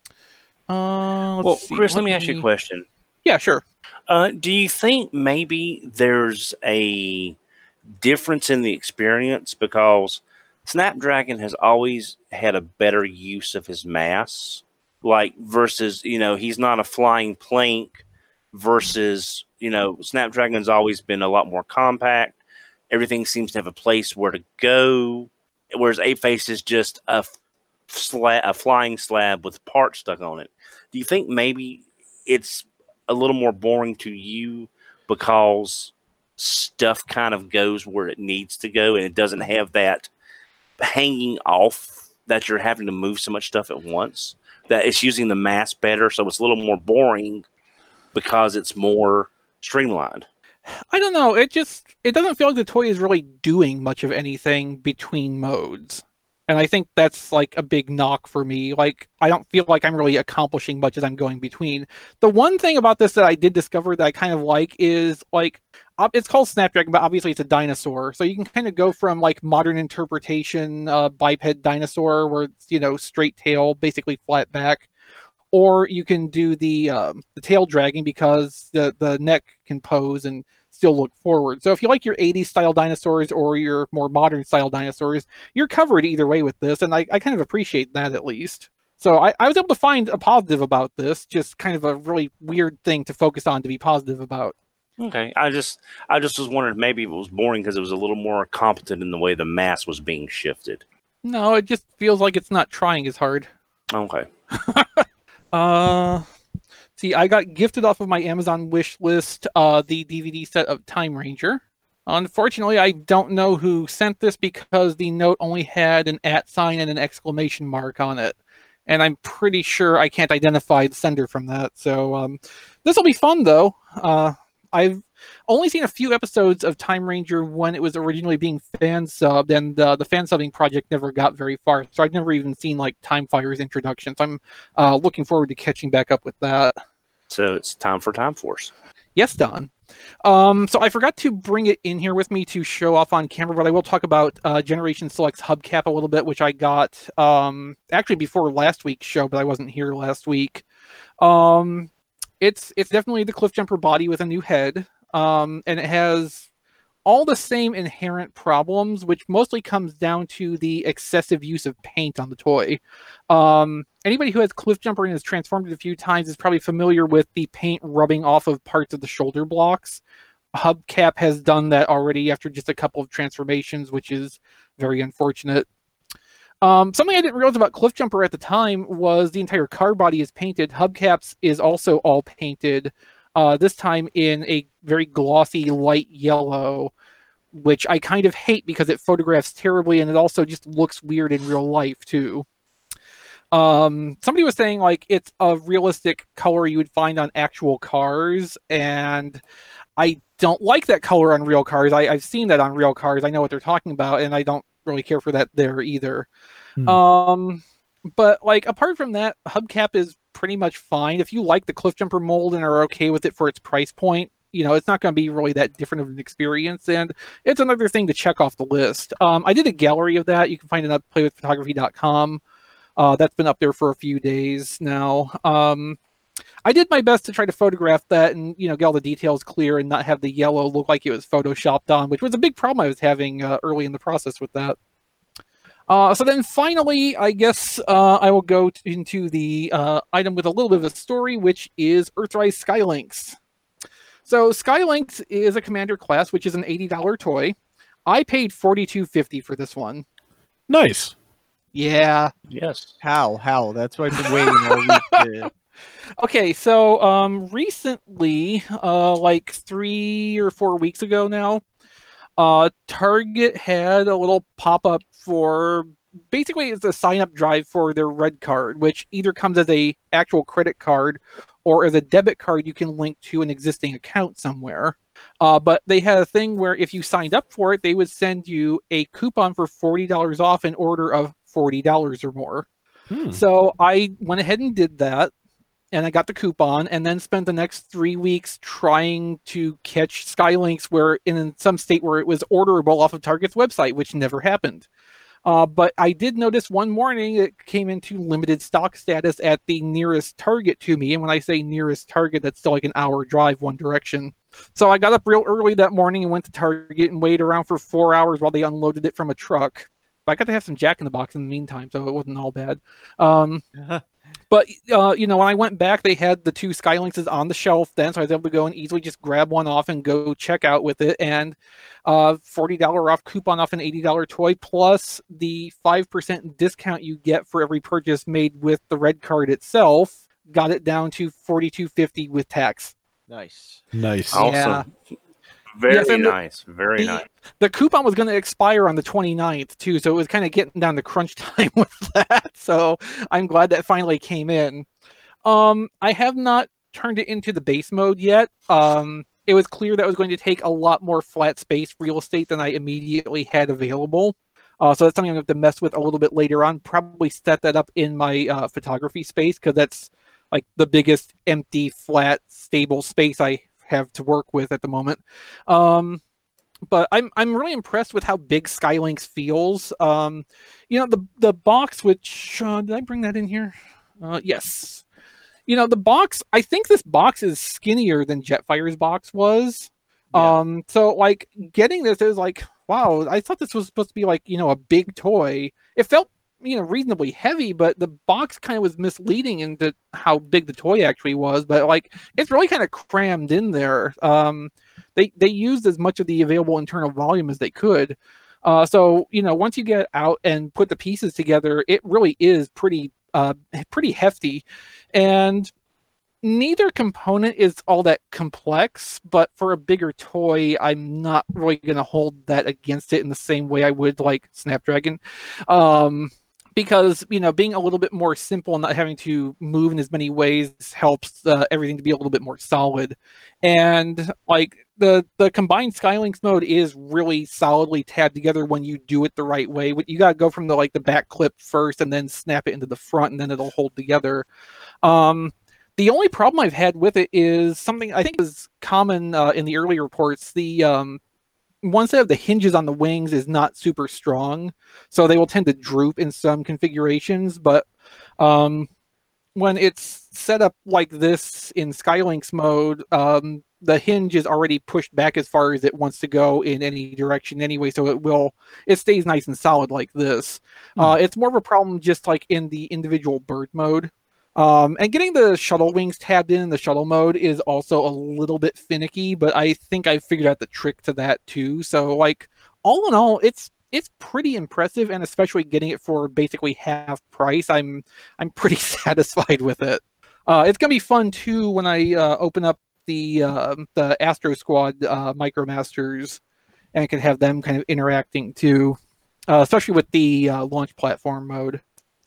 Well, Chris, let me ask you a question. Yeah, sure. Do you think maybe there's a difference in the experience because Snapdragon has always had a better use of his mass, like versus he's not a flying plank versus Snapdragon's always been a lot more compact. Everything seems to have a place where to go, whereas Ape Face is just a flying slab with parts stuck on it. Do you think maybe it's a little more boring to you because stuff kind of goes where it needs to go and it doesn't have that hanging off that you're having to move so much stuff at once, that it's using the mass better, so it's a little more boring because it's more streamlined? I don't know. It doesn't feel like the toy is really doing much of anything between modes. And I think that's like a big knock for me. Like, I don't feel like I'm really accomplishing much as I'm going between. The one thing about this that I did discover that I kind of like is like, it's called Snapdragon, but obviously it's a dinosaur. So you can kind of go from like modern interpretation, biped dinosaur where it's, straight tail, basically flat back. Or you can do the tail dragging because the neck can pose and still look forward. So if you like your 80s style dinosaurs or your more modern style dinosaurs, you're covered either way with this, and I kind of appreciate that at least. So I was able to find a positive about this, just kind of a really weird thing to focus on to be positive about. Okay, I just was wondering maybe it was boring because it was a little more competent in the way the mass was being shifted. No, it just feels like it's not trying as hard. Okay. See, I got gifted off of my Amazon wish list the DVD set of Time Ranger. Unfortunately, I don't know who sent this because the note only had an @ sign and an exclamation mark on it. And I'm pretty sure I can't identify the sender from that. So this will be fun, though. I've only seen a few episodes of Time Ranger when it was originally being fan subbed, and the fan subbing project never got very far. So I've never even seen like Time Fire's introduction. So I'm looking forward to catching back up with that. So it's time for Time Force. Yes, Don. So I forgot to bring it in here with me to show off on camera, but I will talk about Generation Select's hubcap a little bit, which I got actually before last week's show, but I wasn't here last week. It's definitely the Cliffjumper body with a new head, and it has all the same inherent problems, which mostly comes down to the excessive use of paint on the toy. Anybody who has Cliffjumper and has transformed it a few times is probably familiar with the paint rubbing off of parts of the shoulder blocks. Hubcap has done that already after just a couple of transformations, which is very unfortunate. Something I didn't realize about Cliffjumper at the time was the entire car body is painted. Hubcaps is also all painted, this time in a very glossy light yellow, which I kind of hate because it photographs terribly and it also just looks weird in real life too. Somebody was saying like it's a realistic color you would find on actual cars, and I don't like that color on real cars. I've seen that on real cars. I know what they're talking about, and I don't really care for that there either. But like apart from that, hubcap is pretty much fine. If you like the Cliffjumper mold and are okay with it for its price point, it's not going to be really that different of an experience, and it's another thing to check off the list. I did a gallery of that. You can find it at playwithphotography.com. That's been up there for a few days now. I did my best to try to photograph that and, get all the details clear and not have the yellow look like it was photoshopped on, which was a big problem I was having early in the process with that. So then finally, I guess I will go into the item with a little bit of a story, which is Earthrise Skylynx. So Skylynx is a commander class, which is an $80 toy. I paid $42.50 for this one. Nice. Yeah. Yes. How? That's what I've been waiting all week to... Okay, so recently, like 3 or 4 weeks ago now, Target had a little pop-up for, basically it's a sign-up drive for their Red card, which either comes as a actual credit card or as a debit card you can link to an existing account somewhere. But they had a thing where if you signed up for it, they would send you a coupon for $40 off an order of $40 or more. So I went ahead and did that, and I got the coupon, and then spent the next 3 weeks trying to catch Skylinks where in some state where it was orderable off of Target's website, which never happened. But I did notice one morning it came into limited stock status at the nearest Target to me. And when I say nearest Target, that's still like an hour drive one direction. So I got up real early that morning and went to Target and waited around for 4 hours while they unloaded it from a truck. But I got to have some Jack in the Box in the meantime, so it wasn't all bad. But, when I went back, they had the 2 Skylinks on the shelf then, so I was able to go and easily just grab one off and go check out with it. And $40 off coupon off an $80 toy, plus the 5% discount you get for every purchase made with the red card itself, got it down to $42.50 with tax. Nice. Awesome. Yeah. Very nice. Very nice. The coupon was going to expire on the 29th, too, so it was kind of getting down to crunch time with that. So I'm glad that finally came in. I have not turned it into the base mode yet. It was clear that was going to take a lot more flat space real estate than I immediately had available. So that's something I'm going to have to mess with a little bit later on. Probably set that up in my photography space, because that's like the biggest empty, flat, stable space I have to work with at the moment. But I'm really impressed with how big Skylinks feels. The box, which did I bring that in here? Yes. The box, I think this box is skinnier than Jetfire's box was. Yeah. So like getting this is like, wow, I thought this was supposed to be like, a big toy. It felt, reasonably heavy, but the box kind of was misleading into how big the toy actually was. But like, it's really kind of crammed in there. They used as much of the available internal volume as they could. So once you get out and put the pieces together, it really is pretty hefty. And neither component is all that complex, but for a bigger toy, I'm not really going to hold that against it in the same way I would like Snapdragon. Because, being a little bit more simple and not having to move in as many ways helps everything to be a little bit more solid. And like the combined Skylinks mode is really solidly tabbed together when you do it the right way. You got to go from the back clip first and then snap it into the front, and then it'll hold together. The only problem I've had with it is something I think is common in the early reports. The one set of the hinges on the wings is not super strong, so they will tend to droop in some configurations. But when it's set up like this in Skylinks mode, the hinge is already pushed back as far as it wants to go in any direction anyway, so it stays nice and solid like this. It's more of a problem just like in the individual bird mode. And getting the shuttle wings tabbed in the shuttle mode is also a little bit finicky, but I think I figured out the trick to that too. So like all in all, it's pretty impressive, and especially getting it for basically half price, I'm pretty satisfied with it. It's gonna be fun too when I open up the Astro Squad Micromasters, and I can have them kind of interacting too, especially with the launch platform mode.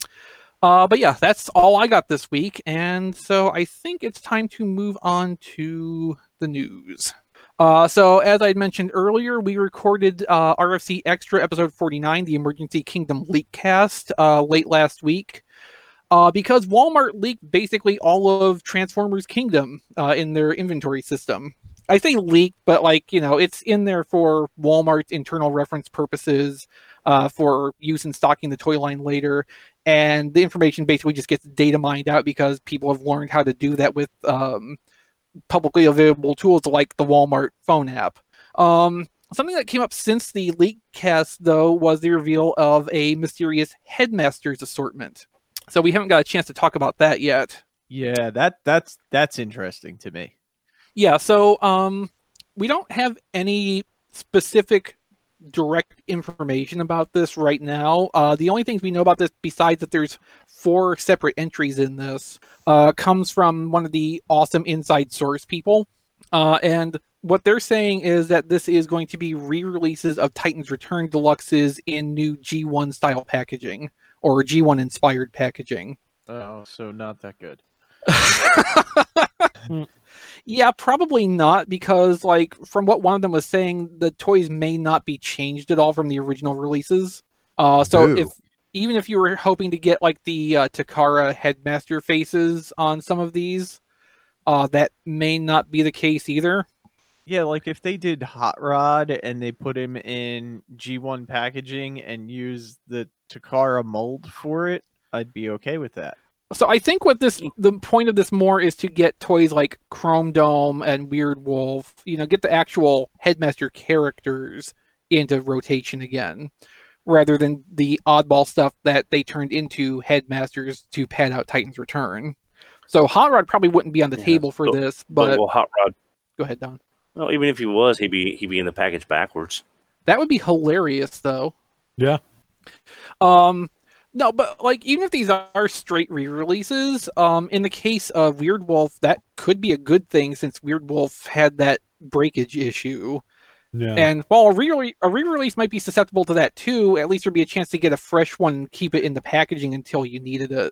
But yeah, that's all I got this week, and so I think it's time to move on to the news. So as I mentioned earlier, we recorded RFC Extra episode 49, the Emergency Kingdom Leakcast, late last week, because Walmart leaked basically all of Transformers Kingdom in their inventory system. I say leaked, but it's in there for Walmart's internal reference purposes, for use in stocking the toy line later. And the information basically just gets data mined out because people have learned how to do that with publicly available tools like the Walmart phone app. Something that came up since the leak cast, though, was the reveal of a mysterious Headmasters assortment. So we haven't got a chance to talk about that yet. Yeah, that's interesting to me. Yeah, so we don't have any specific direct information about this right now. The only things we know about this, besides that there's 4 separate entries in this, comes from one of the awesome inside source people. And what they're saying is that this is going to be re-releases of Titan's Return Deluxes in new G1 style packaging, or G1 inspired packaging. Oh, so not that good. Yeah, probably not, because like from what one of them was saying, the toys may not be changed at all from the original releases. So Boo. even if you were hoping to get like the Takara headmaster faces on some of these, that may not be the case either. Yeah, like if they did Hot Rod and they put him in G1 packaging and use the Takara mold for it, I'd be okay with that. So I think the point of this more is to get toys like Chrome Dome and Weird Wolf, get the actual headmaster characters into rotation again, rather than the oddball stuff that they turned into headmasters to pad out Titan's Return. So Hot Rod probably wouldn't be on the table for this, but well, Hot Rod. Go ahead, Don. Well, even if he was, he'd be in the package backwards. That would be hilarious, though. Yeah. No, but like even if these are straight re-releases, in the case of Weird Wolf, that could be a good thing since Weird Wolf had that breakage issue. Yeah. And while a re-release might be susceptible to that too, at least there'd be a chance to get a fresh one and keep it in the packaging until you needed it.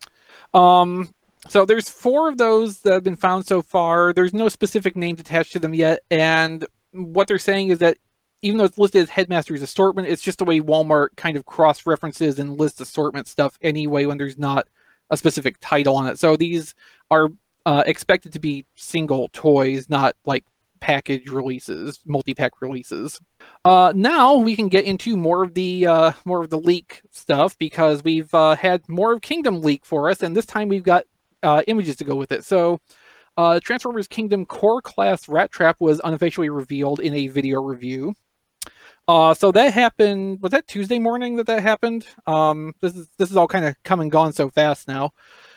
So there's 4 of those that have been found so far. There's no specific names attached to them yet, and what they're saying is that even though it's listed as Headmaster's Assortment, it's just the way Walmart kind of cross-references and lists assortment stuff anyway when there's not a specific title on it. So these are expected to be single toys, not like package releases, multi-pack releases. Now we can get into more of the leak stuff, because we've had more of Kingdom leak for us, and this time we've got images to go with it. So Transformers Kingdom Core Class Rat Trap was unofficially revealed in a video review. So that happened, was that Tuesday morning that happened? This is all kind of come and gone so fast now.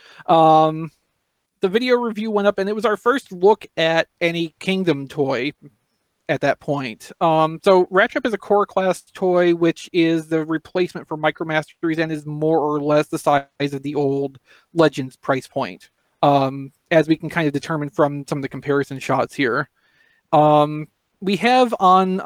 The video review went up, and it was our first look at any Kingdom toy at that point. So Rat Trap is a core class toy, which is the replacement for Micromasters and is more or less the size of the old Legends price point, as we can kind of determine from some of the comparison shots here. We have on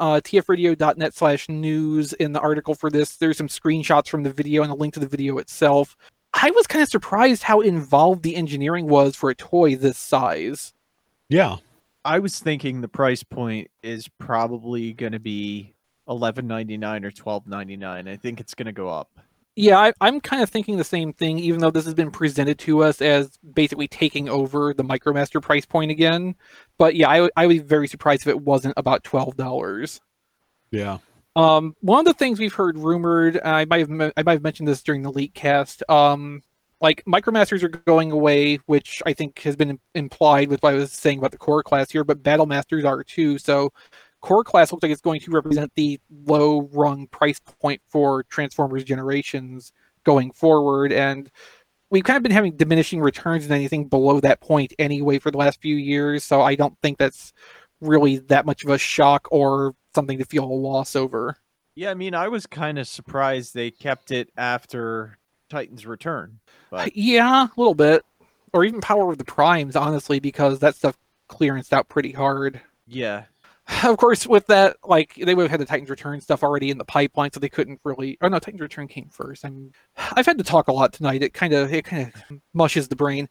tfradio.net/news in the article for this, there's some screenshots from the video and a link to the video itself. I was kind of surprised how involved the engineering was for a toy this size. Yeah. I was thinking the price point is probably going to be $11.99 or $12.99. I think it's going to go up. Yeah, I'm kind of thinking the same thing, even though this has been presented to us as basically taking over the Micromaster price point again. But yeah, I would be very surprised if it wasn't about $12. Yeah. One of the things we've heard rumored, I might have mentioned this during the leak cast, like Micromasters are going away, which I think has been implied with what I was saying about the core class here, but Battle Masters are too. So core class looks like it's going to represent the low rung price point for Transformers Generations going forward. And we've kind of been having diminishing returns in anything below that point anyway for the last few years. So I don't think that's really that much of a shock or something to feel a loss over. Yeah, I mean, I was kind of surprised they kept it after Titan's Return. But... yeah, a little bit. Or even Power of the Primes, honestly, because that stuff clearanced out pretty hard. Yeah. Of course, with that, like, they would have had the Titan's Return stuff already in the pipeline, so they couldn't really... Oh, no, Titan's Return came first. I've had to talk a lot tonight. It kind of mushes the brain.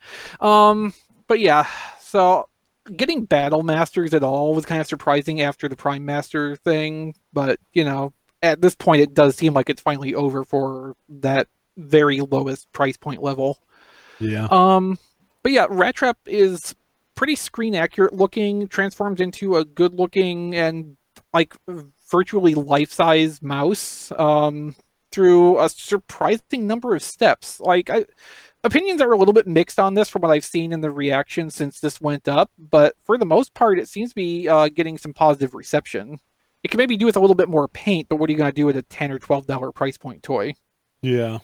But yeah, so getting Battle Masters at all was kind of surprising after the Prime Master thing. But, at this point, it does seem like it's finally over for that very lowest price point level. Yeah. But yeah, Rat Trap is pretty screen accurate looking, transforms into a good looking and like virtually life-size mouse through a surprising number of steps. Like opinions are a little bit mixed on this from what I've seen in the reaction since this went up, but for the most part, it seems to be getting some positive reception. It can maybe do with a little bit more paint, but what are you going to do with a $10 or $12 price point toy? Yeah.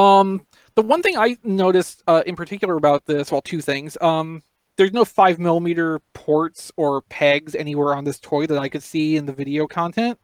The one thing I noticed in particular about this, well, two things. There's no 5mm ports or pegs anywhere on this toy that I could see in the video content.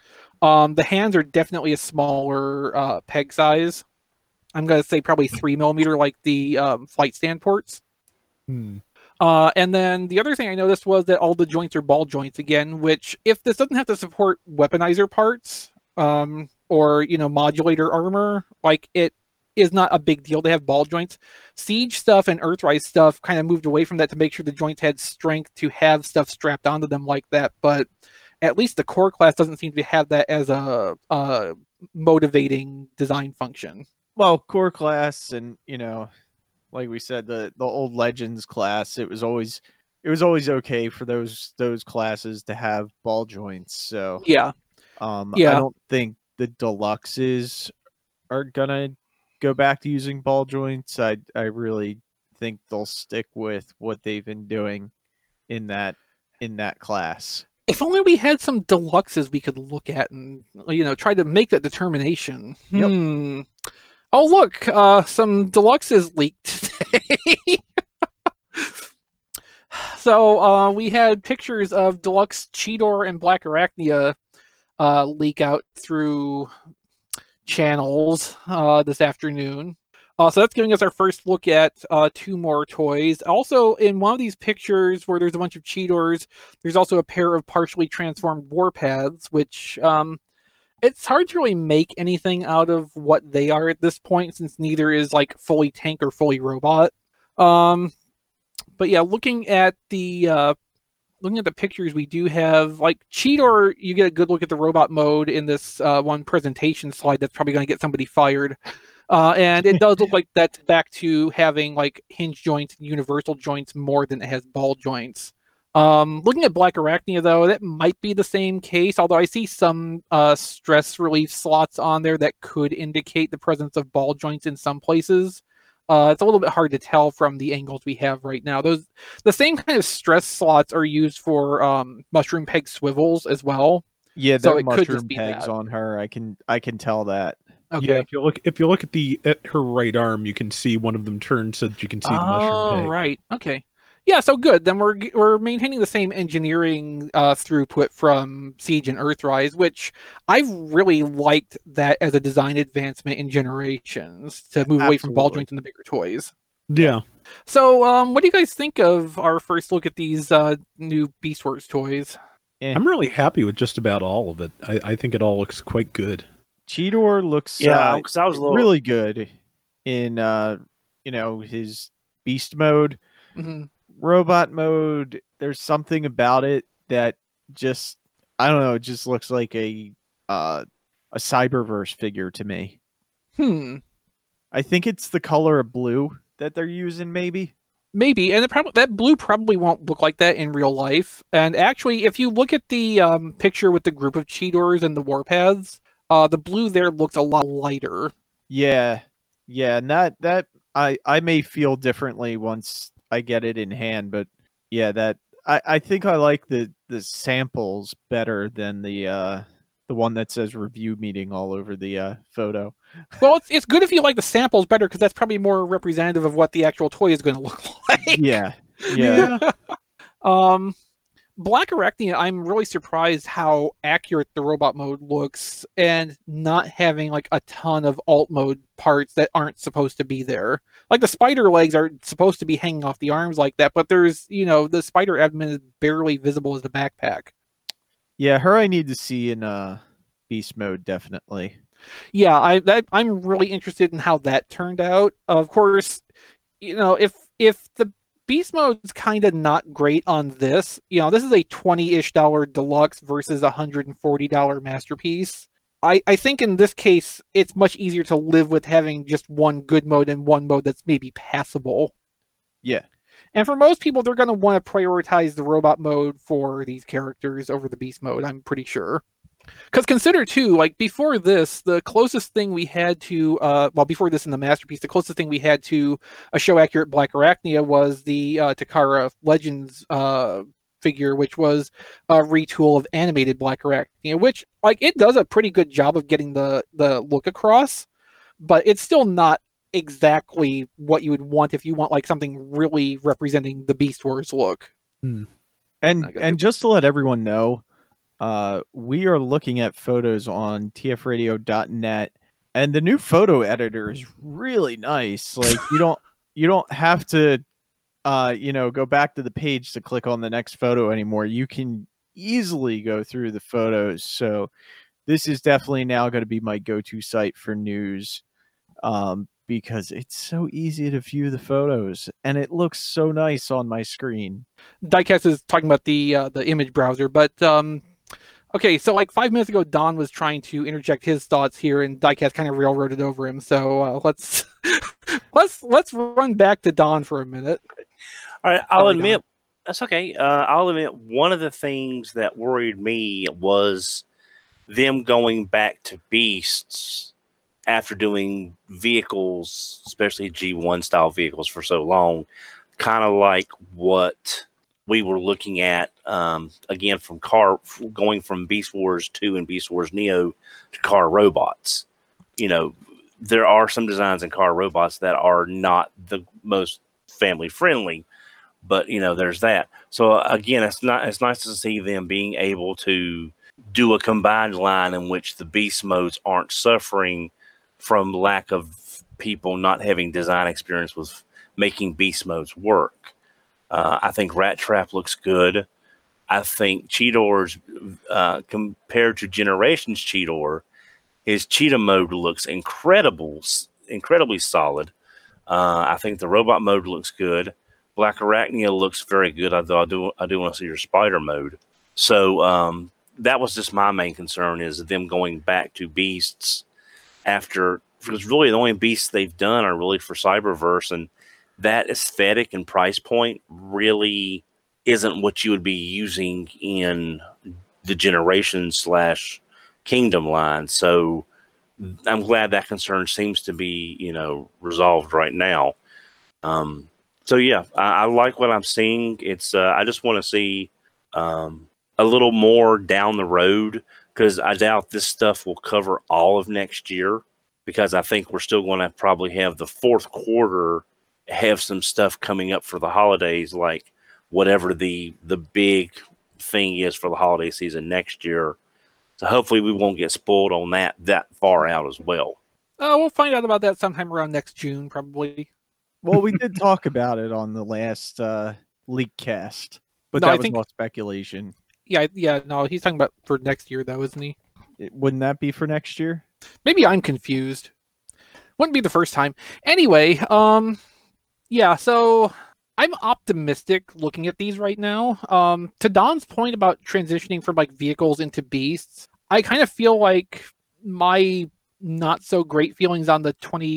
The hands are definitely a smaller peg size. I'm going to say probably 3mm like the flight stand ports. And then the other thing I noticed was that all the joints are ball joints again, which if this doesn't have to support weaponizer parts, or modulator armor, like it is not a big deal to have ball joints. Siege stuff and Earthrise stuff kind of moved away from that to make sure the joints had strength to have stuff strapped onto them like that. But at least the core class doesn't seem to have that as a motivating design function. Well, core class, and like we said, the old Legends class, it was always okay for those classes to have ball joints. So yeah. I don't think the deluxes are gonna go back to using ball joints. I really think they'll stick with what they've been doing in that class. If only we had some deluxes we could look at and try to make that determination. Yep. Oh look, some deluxes leaked today. So we had pictures of Deluxe Cheetor and Black Arachnia leak out through channels this afternoon. So that's giving us our first look at 2 more toys. Also, in one of these pictures where there's a bunch of Cheetors, there's also a pair of partially transformed Warpaths, which it's hard to really make anything out of what they are at this point, since neither is like fully tank or fully robot. But yeah, looking at the pictures, we do have like Cheetor. You get a good look at the robot mode in this one presentation slide. That's probably going to get somebody fired. And it does look like that's back to having like hinge joints and universal joints more than it has ball joints. Looking at Black Arachnia, though, that might be the same case, although I see some stress relief slots on there that could indicate the presence of ball joints in some places. It's a little bit hard to tell from the angles we have right now. The same kind of stress slots are used for mushroom peg swivels as well. Yeah, so there it are could just mushroom be pegs that. on her. I can tell that. Okay. Yeah, if you look at her right arm, you can see one of them turn so that you can see the mushroom peg. Right. Okay. Yeah, so good. Then we're maintaining the same engineering throughput from Siege and Earthrise, which I've really liked that as a design advancement in Generations to move away from ball Absolutely. joints and the bigger toys. Yeah. So, what do you guys think of our first look at these new Beast Wars toys? I'm really happy with just about all of it. I think it all looks quite good. Cheetor looks because I was a little really good in his beast mode. Mm-hmm. Robot mode, there's something about it that just, I don't know, it just looks like a Cyberverse figure to me. I think it's the color of blue that they're using, maybe, and that blue probably won't look like that in real life. And actually, if you look at the picture with the group of Cheetors and the Warpaths, the blue there looks a lot lighter. Yeah, and that I may feel differently once I get it in hand, but yeah, that I think I like the samples better than the one that says review meeting all over the photo. Well, it's good if you like the samples better, because that's probably more representative of what the actual toy is going to look like. Yeah. Black Arachnia, I'm really surprised how accurate the robot mode looks, and not having like a ton of alt mode parts that aren't supposed to be there. Like the spider legs are supposed to be hanging off the arms like that, but there's, the spider abdomen is barely visible as the backpack. Yeah, her I need to see in beast mode, definitely. Yeah, I'm really interested in how that turned out. Of course, if the Beast mode's kind of not great on this. This is a $20-ish deluxe versus a $140 masterpiece. I think in this case, it's much easier to live with having just one good mode and one mode that's maybe passable. Yeah. And for most people, they're going to want to prioritize the robot mode for these characters over the Beast mode, I'm pretty sure. Because consider, too, like before this, the closest thing we had to, before this in the Masterpiece, the closest thing we had to a show-accurate Black Arachnia was the Takara Legends figure, which was a retool of animated Black Arachnia, which, like, it does a pretty good job of getting the look across, but it's still not exactly what you would want if you want, like, something really representing the Beast Wars look. And just to let everyone know, we are looking at photos on tfradio.net, and the new photo editor is really nice. Like you don't have to go back to the page to click on the next photo anymore. You can easily go through the photos. So this is definitely now going to be my go-to site for news. because it's so easy to view the photos and it looks so nice on my screen. Diecast is talking about the image browser, but okay, so like 5 minutes ago, Don was trying to interject his thoughts here, and Diecast kind of railroaded over him. So let's let's run back to Don for a minute. All right, I'll admit that's okay. I'll admit one of the things that worried me was them going back to Beasts after doing vehicles, especially G1 style vehicles, for so long, kind of like what we were looking at again from going from Beast Wars 2 and Beast Wars Neo to car robots. You know, there are some designs in car robots that are not the most family friendly, but you know, there's that. So again, it's nice to see them being able to do a combined line in which the beast modes aren't suffering from lack of people not having design experience with making beast modes work. I think Rat Trap looks good. I think Cheetor's, compared to Generations Cheetor, his Cheetah mode looks incredibly solid. I think the robot mode looks good. Black Arachnia looks very good, although I do want to see your spider mode. So that was just my main concern, is them going back to beasts because really the only beasts they've done are really for Cyberverse, and that aesthetic and price point really isn't what you would be using in the Generation / Kingdom line. So I'm glad that concern seems to be, resolved right now. So yeah, I like what I'm seeing. It's I just want to see a little more down the road, because I doubt this stuff will cover all of next year, because I think we're still going to probably have the fourth quarter have some stuff coming up for the holidays, like whatever the big thing is for the holiday season next year. So hopefully we won't get spoiled on that far out as well. We'll find out about that sometime around next June, probably. Well, we did talk about it on the last leak cast, but No, that I was think- more speculation. Yeah, no, he's talking about for next year, though, isn't he? Wouldn't that be for next year? Maybe I'm confused. Wouldn't be the first time. Anyway, yeah, so I'm optimistic looking at these right now. To Don's point about transitioning from like vehicles into beasts, I kind of feel like my not so great feelings on the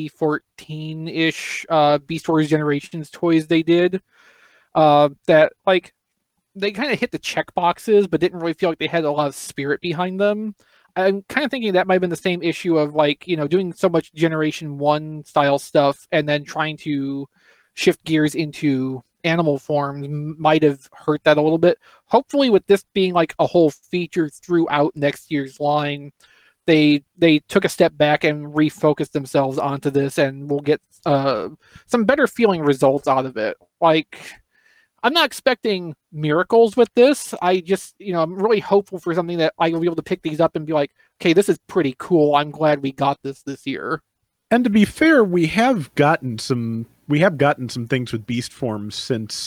2014-ish Beast Wars Generations toys they did, that like they kind of hit the check boxes but didn't really feel like they had a lot of spirit behind them. I'm kind of thinking that might have been the same issue of like, doing so much Generation 1 style stuff and then trying to shift gears into animal forms might have hurt that a little bit. Hopefully with this being like a whole feature throughout next year's line, they took a step back and refocused themselves onto this, and we'll get some better feeling results out of it. Like, I'm not expecting miracles with this. I just, I'm really hopeful for something that I will be able to pick these up and be like, okay, this is pretty cool. I'm glad we got this year. And to be fair, we have gotten some things with beast forms since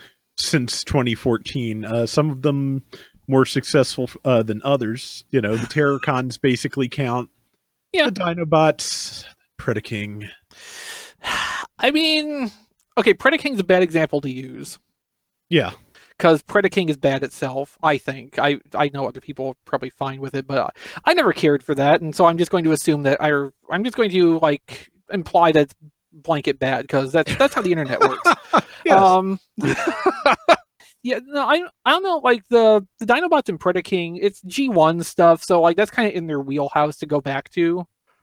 2014. Some of them more successful than others. The Terrorcons basically count. Yeah. The Dinobots, Predaking. I mean, okay, Predaking's a bad example to use. Yeah. Because Predaking is bad itself, I think. I know other people are probably fine with it, but I never cared for that, and so I'm just going to assume that I'm just going to like imply that it's blanket bad, because that's how the internet works. Yes. Yeah, no, I don't know, like the Dinobots and Predaking, it's G1 stuff, so like that's kind of in their wheelhouse to go back to.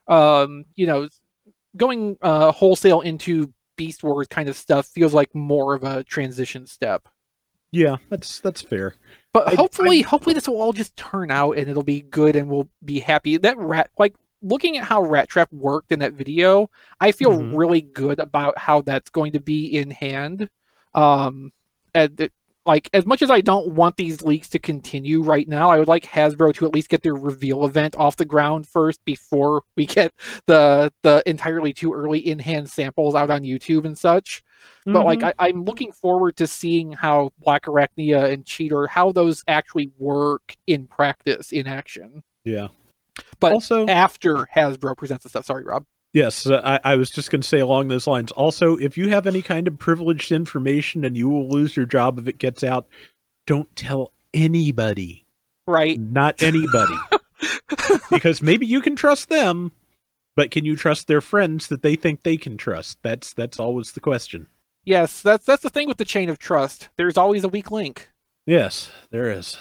Going wholesale into Beast Wars kind of stuff feels like more of a transition step. Yeah, that's fair. But hopefully this will all just turn out and it'll be good and we'll be happy. Looking at how Rat Trap worked in that video, I feel really good about how that's going to be in hand. As much as I don't want these leaks to continue right now, I would like Hasbro to at least get their reveal event off the ground first before we get the entirely too early in-hand samples out on YouTube and such. But I'm looking forward to seeing how Black Arachnia and Cheetor, how those actually work in practice, in action. Yeah. But Also, after Hasbro presents the stuff. Sorry, Rob. Yes, I was just going to say along those lines. Also, if you have any kind of privileged information and you will lose your job if it gets out, don't tell anybody. Right. Not anybody. Because maybe you can trust them, but can you trust their friends that they think they can trust? That's always the question. Yes, that's the thing with the chain of trust. There's always a weak link. Yes, there is.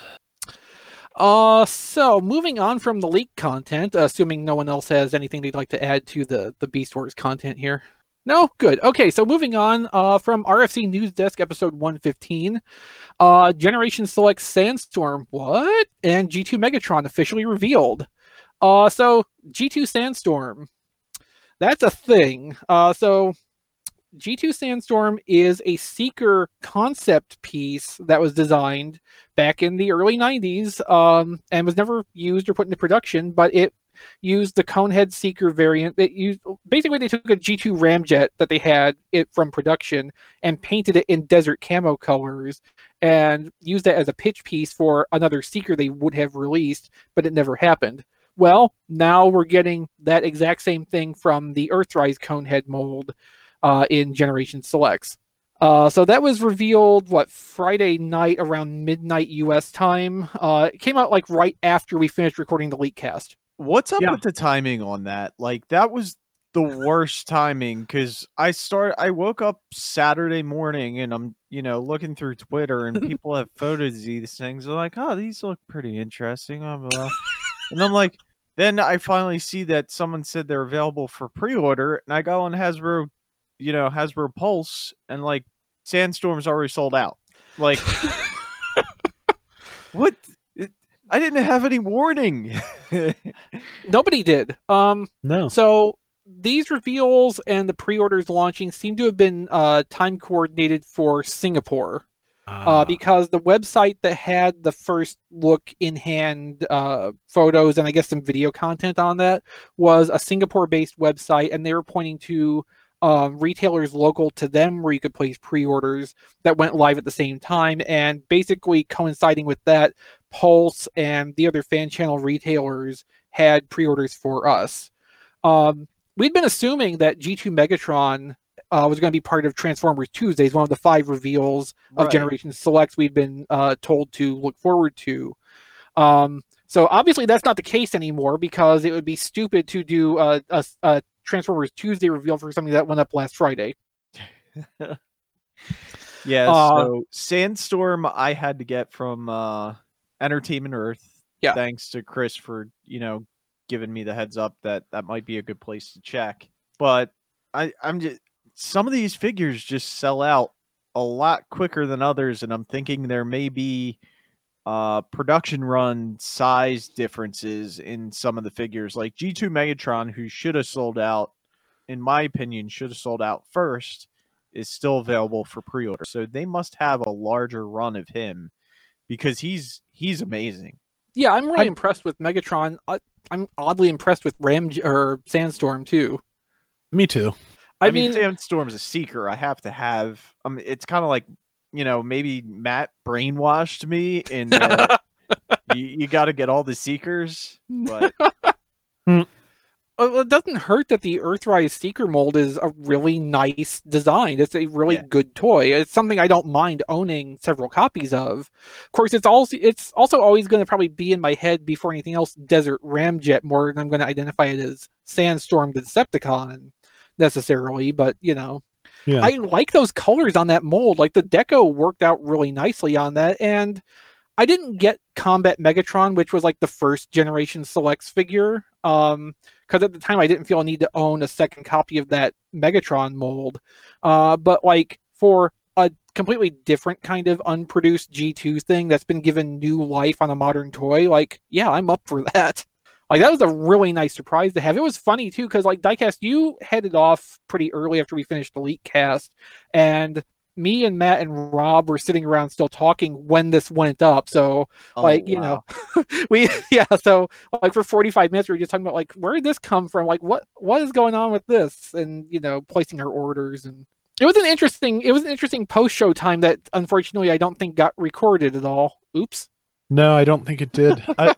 So moving on from the leaked content, assuming no one else has anything they'd like to add to the Beast Wars content here. No? Good. Okay, so moving on from RFC News Desk episode 115. Generation Select Sandstorm, what? And G2 Megatron officially revealed. So G2 Sandstorm, that's a thing. So G2 Sandstorm is a Seeker concept piece that was designed back in the early 90s and was never used or put into production, but it used the Conehead Seeker variant. Basically, they took a G2 Ramjet that they had from production and painted it in desert camo colors and used that as a pitch piece for another Seeker they would have released, but it never happened. Well, now we're getting that exact same thing from the Earthrise Conehead mold in Generation Selects. So that was revealed, Friday night around midnight US time. It came out right after we finished recording the Leakcast. What's up with the timing on that? That was the worst timing because I woke up Saturday morning and I'm, looking through Twitter and people have photos of these things. They're like, oh, these look pretty interesting. And I'm like, then I finally see that someone said they're available for pre-order and I go on Hasbro Pulse and Sandstorm's already sold out. What? I didn't have any warning. Nobody did. No. So these reveals and the pre-orders launching seem to have been time coordinated for Singapore. Because the website that had the first look in hand photos and I guess some video content on that was a Singapore-based website, and they were pointing to retailers local to them where you could place pre-orders that went live at the same time. And basically coinciding with that, Pulse and the other fan channel retailers had pre-orders for us. We'd been assuming that G2 Megatron was going to be part of Transformers Tuesdays, one of the 5 reveals of Generation Selects we've been told to look forward to. So obviously that's not the case anymore because it would be stupid to do a Transformers Tuesday reveal for something that went up last Friday. Yeah, so Sandstorm I had to get from Entertainment Earth. Yeah. Thanks to Chris for, giving me the heads up that might be a good place to check. But I'm just, some of these figures just sell out a lot quicker than others, and I'm thinking there may be production run size differences in some of the figures. Like G2 Megatron, who should have sold out, in my opinion, should have sold out first, is still available for pre-order. So they must have a larger run of him because he's amazing. Yeah, I'm really impressed with Megatron. I'm oddly impressed with Sandstorm too. Me too. I mean, Sandstorm's a Seeker. I have to have. It's kind of like, maybe Matt brainwashed me in you got to get all the Seekers. But it doesn't hurt that the Earthrise Seeker mold is a really nice design. It's a really good toy. It's something I don't mind owning several copies of. Of course, it's also always going to probably be in my head before anything else Desert Ramjet more than I'm going to identify it as Sandstorm the Decepticon necessarily, but I like those colors on that mold. The deco worked out really nicely on that, and I didn't get Combat Megatron, which was the first Generation Selects figure, because at the time I didn't feel a need to own a second copy of that Megatron mold. But for a completely different kind of unproduced G2 thing that's been given new life on a modern toy, I'm up for that. That was a really nice surprise to have. It was funny too, because Diecast, you headed off pretty early after we finished the Leakcast, and me and Matt and Rob were sitting around still talking when this went up. So so for 45 minutes we were just talking about where did this come from? What is going on with this? And placing our orders, and it was an interesting post-show time that unfortunately I don't think got recorded at all. Oops. No, I don't think it did.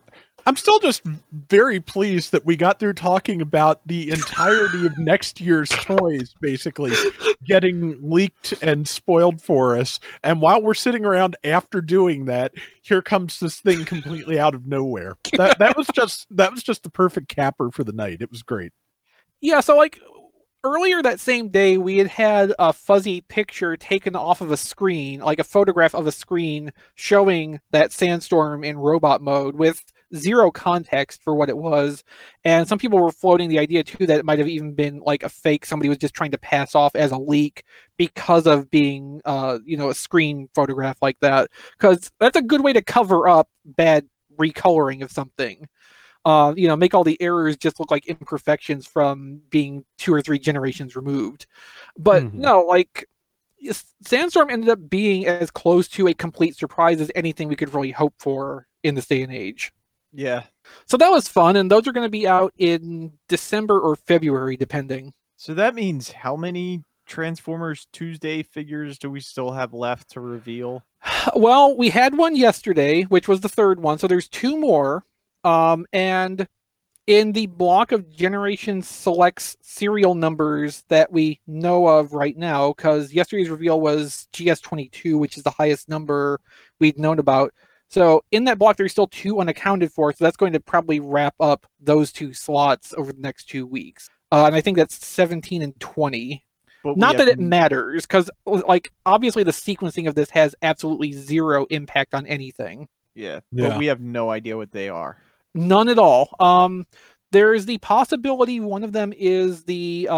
I'm still just very pleased that we got through talking about the entirety of next year's toys basically getting leaked and spoiled for us. And while we're sitting around after doing that, here comes this thing completely out of nowhere. That was just the perfect capper for the night. It was great. Yeah, so like earlier that same day, we had a fuzzy picture taken off of a screen, like a photograph of a screen showing that Sandstorm in robot mode with zero context for what it was. And some people were floating the idea too that it might have even been like a fake. Somebody was just trying to pass off as a leak because of being, a screen photograph like that. Because that's a good way to cover up bad recoloring of something. Make all the errors just look like imperfections from being 2 or 3 generations removed. But no, like Sandstorm ended up being as close to a complete surprise as anything we could really hope for in this day and age. Yeah. So that was fun, and those are going to be out in December or February, depending. So that means how many Transformers Tuesday figures do we still have left to reveal? Well, we had one yesterday, which was the 3rd one, so there's 2 more. And in the block of Generation Selects serial numbers that we know of right now, because yesterday's reveal was GS22, which is the highest number we'd known about. So in that block, there's still 2 unaccounted for. So that's going to probably wrap up those 2 slots over the next 2 weeks. And I think that's 17 and 20. Not that it matters, because like obviously the sequencing of this has absolutely zero impact on anything. Yeah, but we have no idea what they are. None at all. There's the possibility one of them is the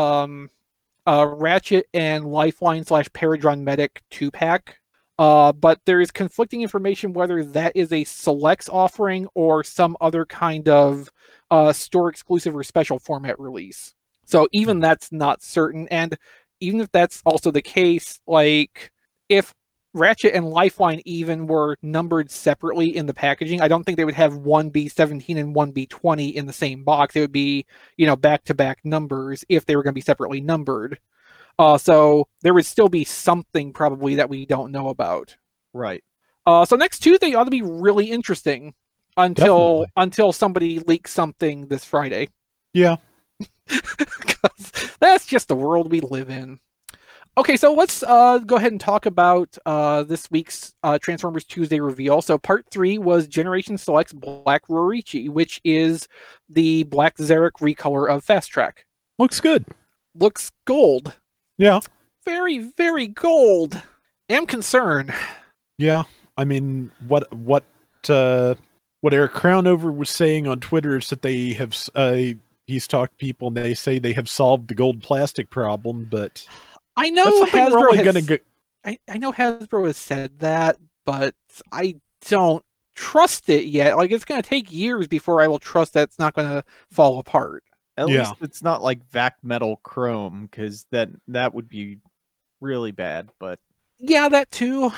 Ratchet and Lifeline / Paradron Medic 2-pack. But there is conflicting information whether that is a Selects offering or some other kind of store exclusive or special format release. So even that's not certain. And even if that's also the case, like if Ratchet and Lifeline even were numbered separately in the packaging, I don't think they would have one B17 and one B20 in the same box. It would be, back-to-back numbers if they were going to be separately numbered. So there would still be something probably that we don't know about. Right. So next Tuesday ought to be really interesting until somebody leaks something this Friday. Yeah. That's just the world we live in. Okay, so let's go ahead and talk about this week's Transformers Tuesday reveal. So part 3 was Generation Select's Black Rorichi, which is the Black Zarek recolor of Fast Track. Looks good. Looks gold. Yeah. Very, very gold. Am concerned. Yeah. I mean, what Eric Crownover was saying on Twitter is that they have he's talked to people and they say they have solved the gold plastic problem, but I know Hasbro I know Hasbro has said that, but I don't trust it yet. Like, it's going to take years before I will trust that it's not going to fall apart. At least it's not like Vac Metal Chrome, because that would be really bad. But yeah, that too.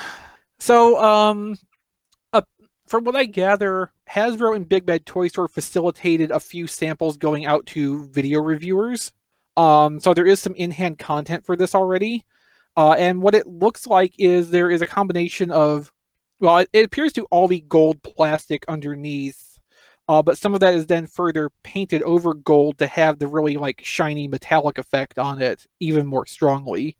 So, from what I gather, Hasbro and Big Bad Toy Store facilitated a few samples going out to video reviewers. So there is some in-hand content for this already. And what it looks like is there is a combination of, well, it appears to all be gold plastic underneath, but some of that is then further painted over gold to have the really like shiny metallic effect on it even more strongly.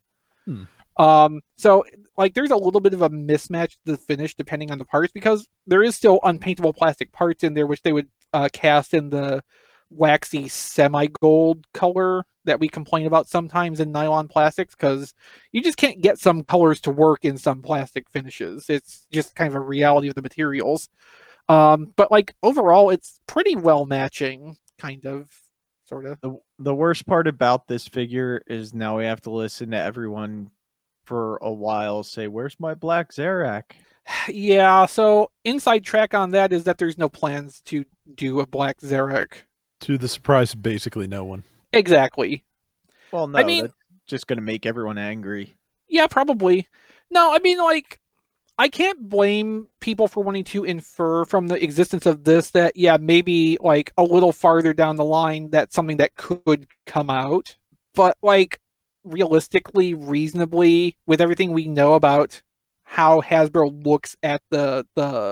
So like there's a little bit of a mismatch to the finish depending on the parts, because there is still unpaintable plastic parts in there which they would cast in the waxy semi-gold color that we complain about sometimes in nylon plastics, because you just can't get some colors to work in some plastic finishes. It's just kind of a reality of the materials. But like overall it's pretty well matching, kind of, sort of. The worst part about this figure is now we have to listen to everyone for a while say, where's my Black Zarek? Yeah, so inside track on that is that there's no plans to do a Black Zarek. To the surprise of basically no one. Exactly. Well, no, I mean, that's just going to make everyone angry. Yeah, probably. No, I mean, like, I can't blame people for wanting to infer from the existence of this that, yeah, maybe, like, a little farther down the line, that's something that could come out. But, like, realistically, reasonably, with everything we know about how Hasbro looks at the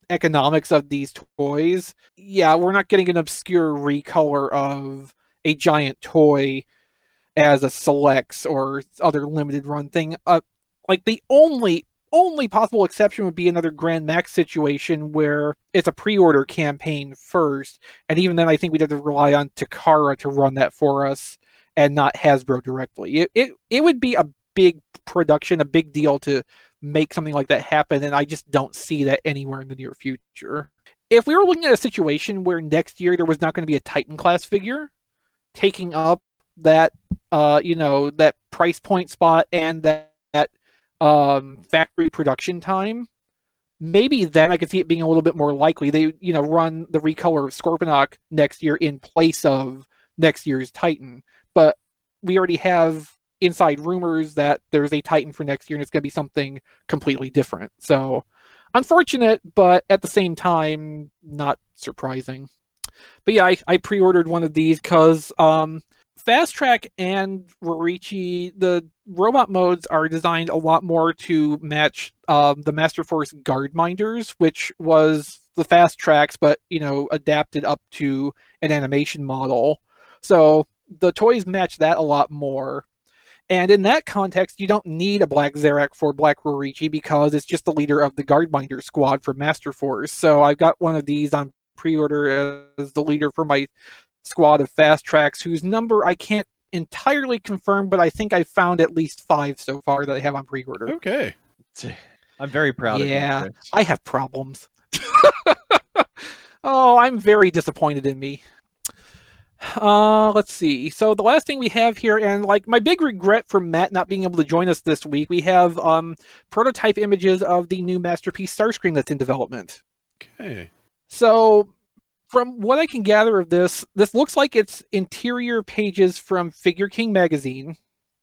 economics of these toys, yeah, we're not getting an obscure recolor of a giant toy as a selects or other limited run thing. Like the only possible exception would be another Grand Max situation where it's a pre-order campaign first, and even then I think we'd have to rely on Takara to run that for us and not Hasbro directly. It would be a big production, a big deal to make something like that happen, and I just don't see that anywhere in the near future. If we were looking at a situation where next year there was not going to be a Titan class figure taking up that that price point spot and that factory production time, maybe then I could see it being a little bit more likely. They run the recolor of Scorponok next year in place of next year's Titan, but we already have inside rumors that there's a Titan for next year and it's going to be something completely different. So unfortunate, but at the same time not surprising. But yeah, I pre-ordered one of these because Fast Track and Rorichi, the robot modes are designed a lot more to match the Master Force Guard Minders, which was the Fast Tracks, but adapted up to an animation model. So the toys match that a lot more. And in that context, you don't need a Black Zarak for Black Rorichi because it's just the leader of the Guardminder squad for Master Force. So I've got one of these on pre-order as the leader for my squad of Fast Tracks, whose number I can't entirely confirm, but I think I found at least 5 so far that I have on pre-order. Okay. I'm very proud of you. Yeah, I have problems. Oh, I'm very disappointed in me. Let's see. So the last thing we have here, and like my big regret for Matt not being able to join us this week, we have prototype images of the new Masterpiece Starscream that's in development. Okay. So from what I can gather of this looks like it's interior pages from Figure King magazine.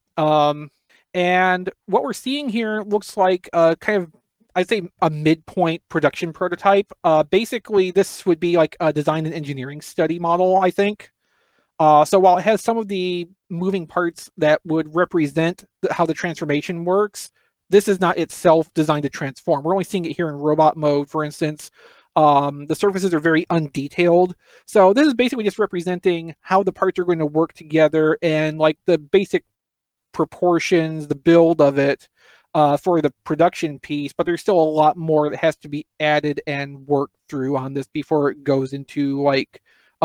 And what we're seeing here looks like kind of, I'd say, a midpoint production prototype. Basically, this would be like a design and engineering study model, I think. So while it has some of the moving parts that would represent how the transformation works, this is not itself designed to transform. We're only seeing it here in robot mode, for instance. The surfaces are very undetailed. So this is basically just representing how the parts are going to work together and like the basic proportions, the build of it for the production piece. But there's still a lot more that has to be added and worked through on this before it goes into like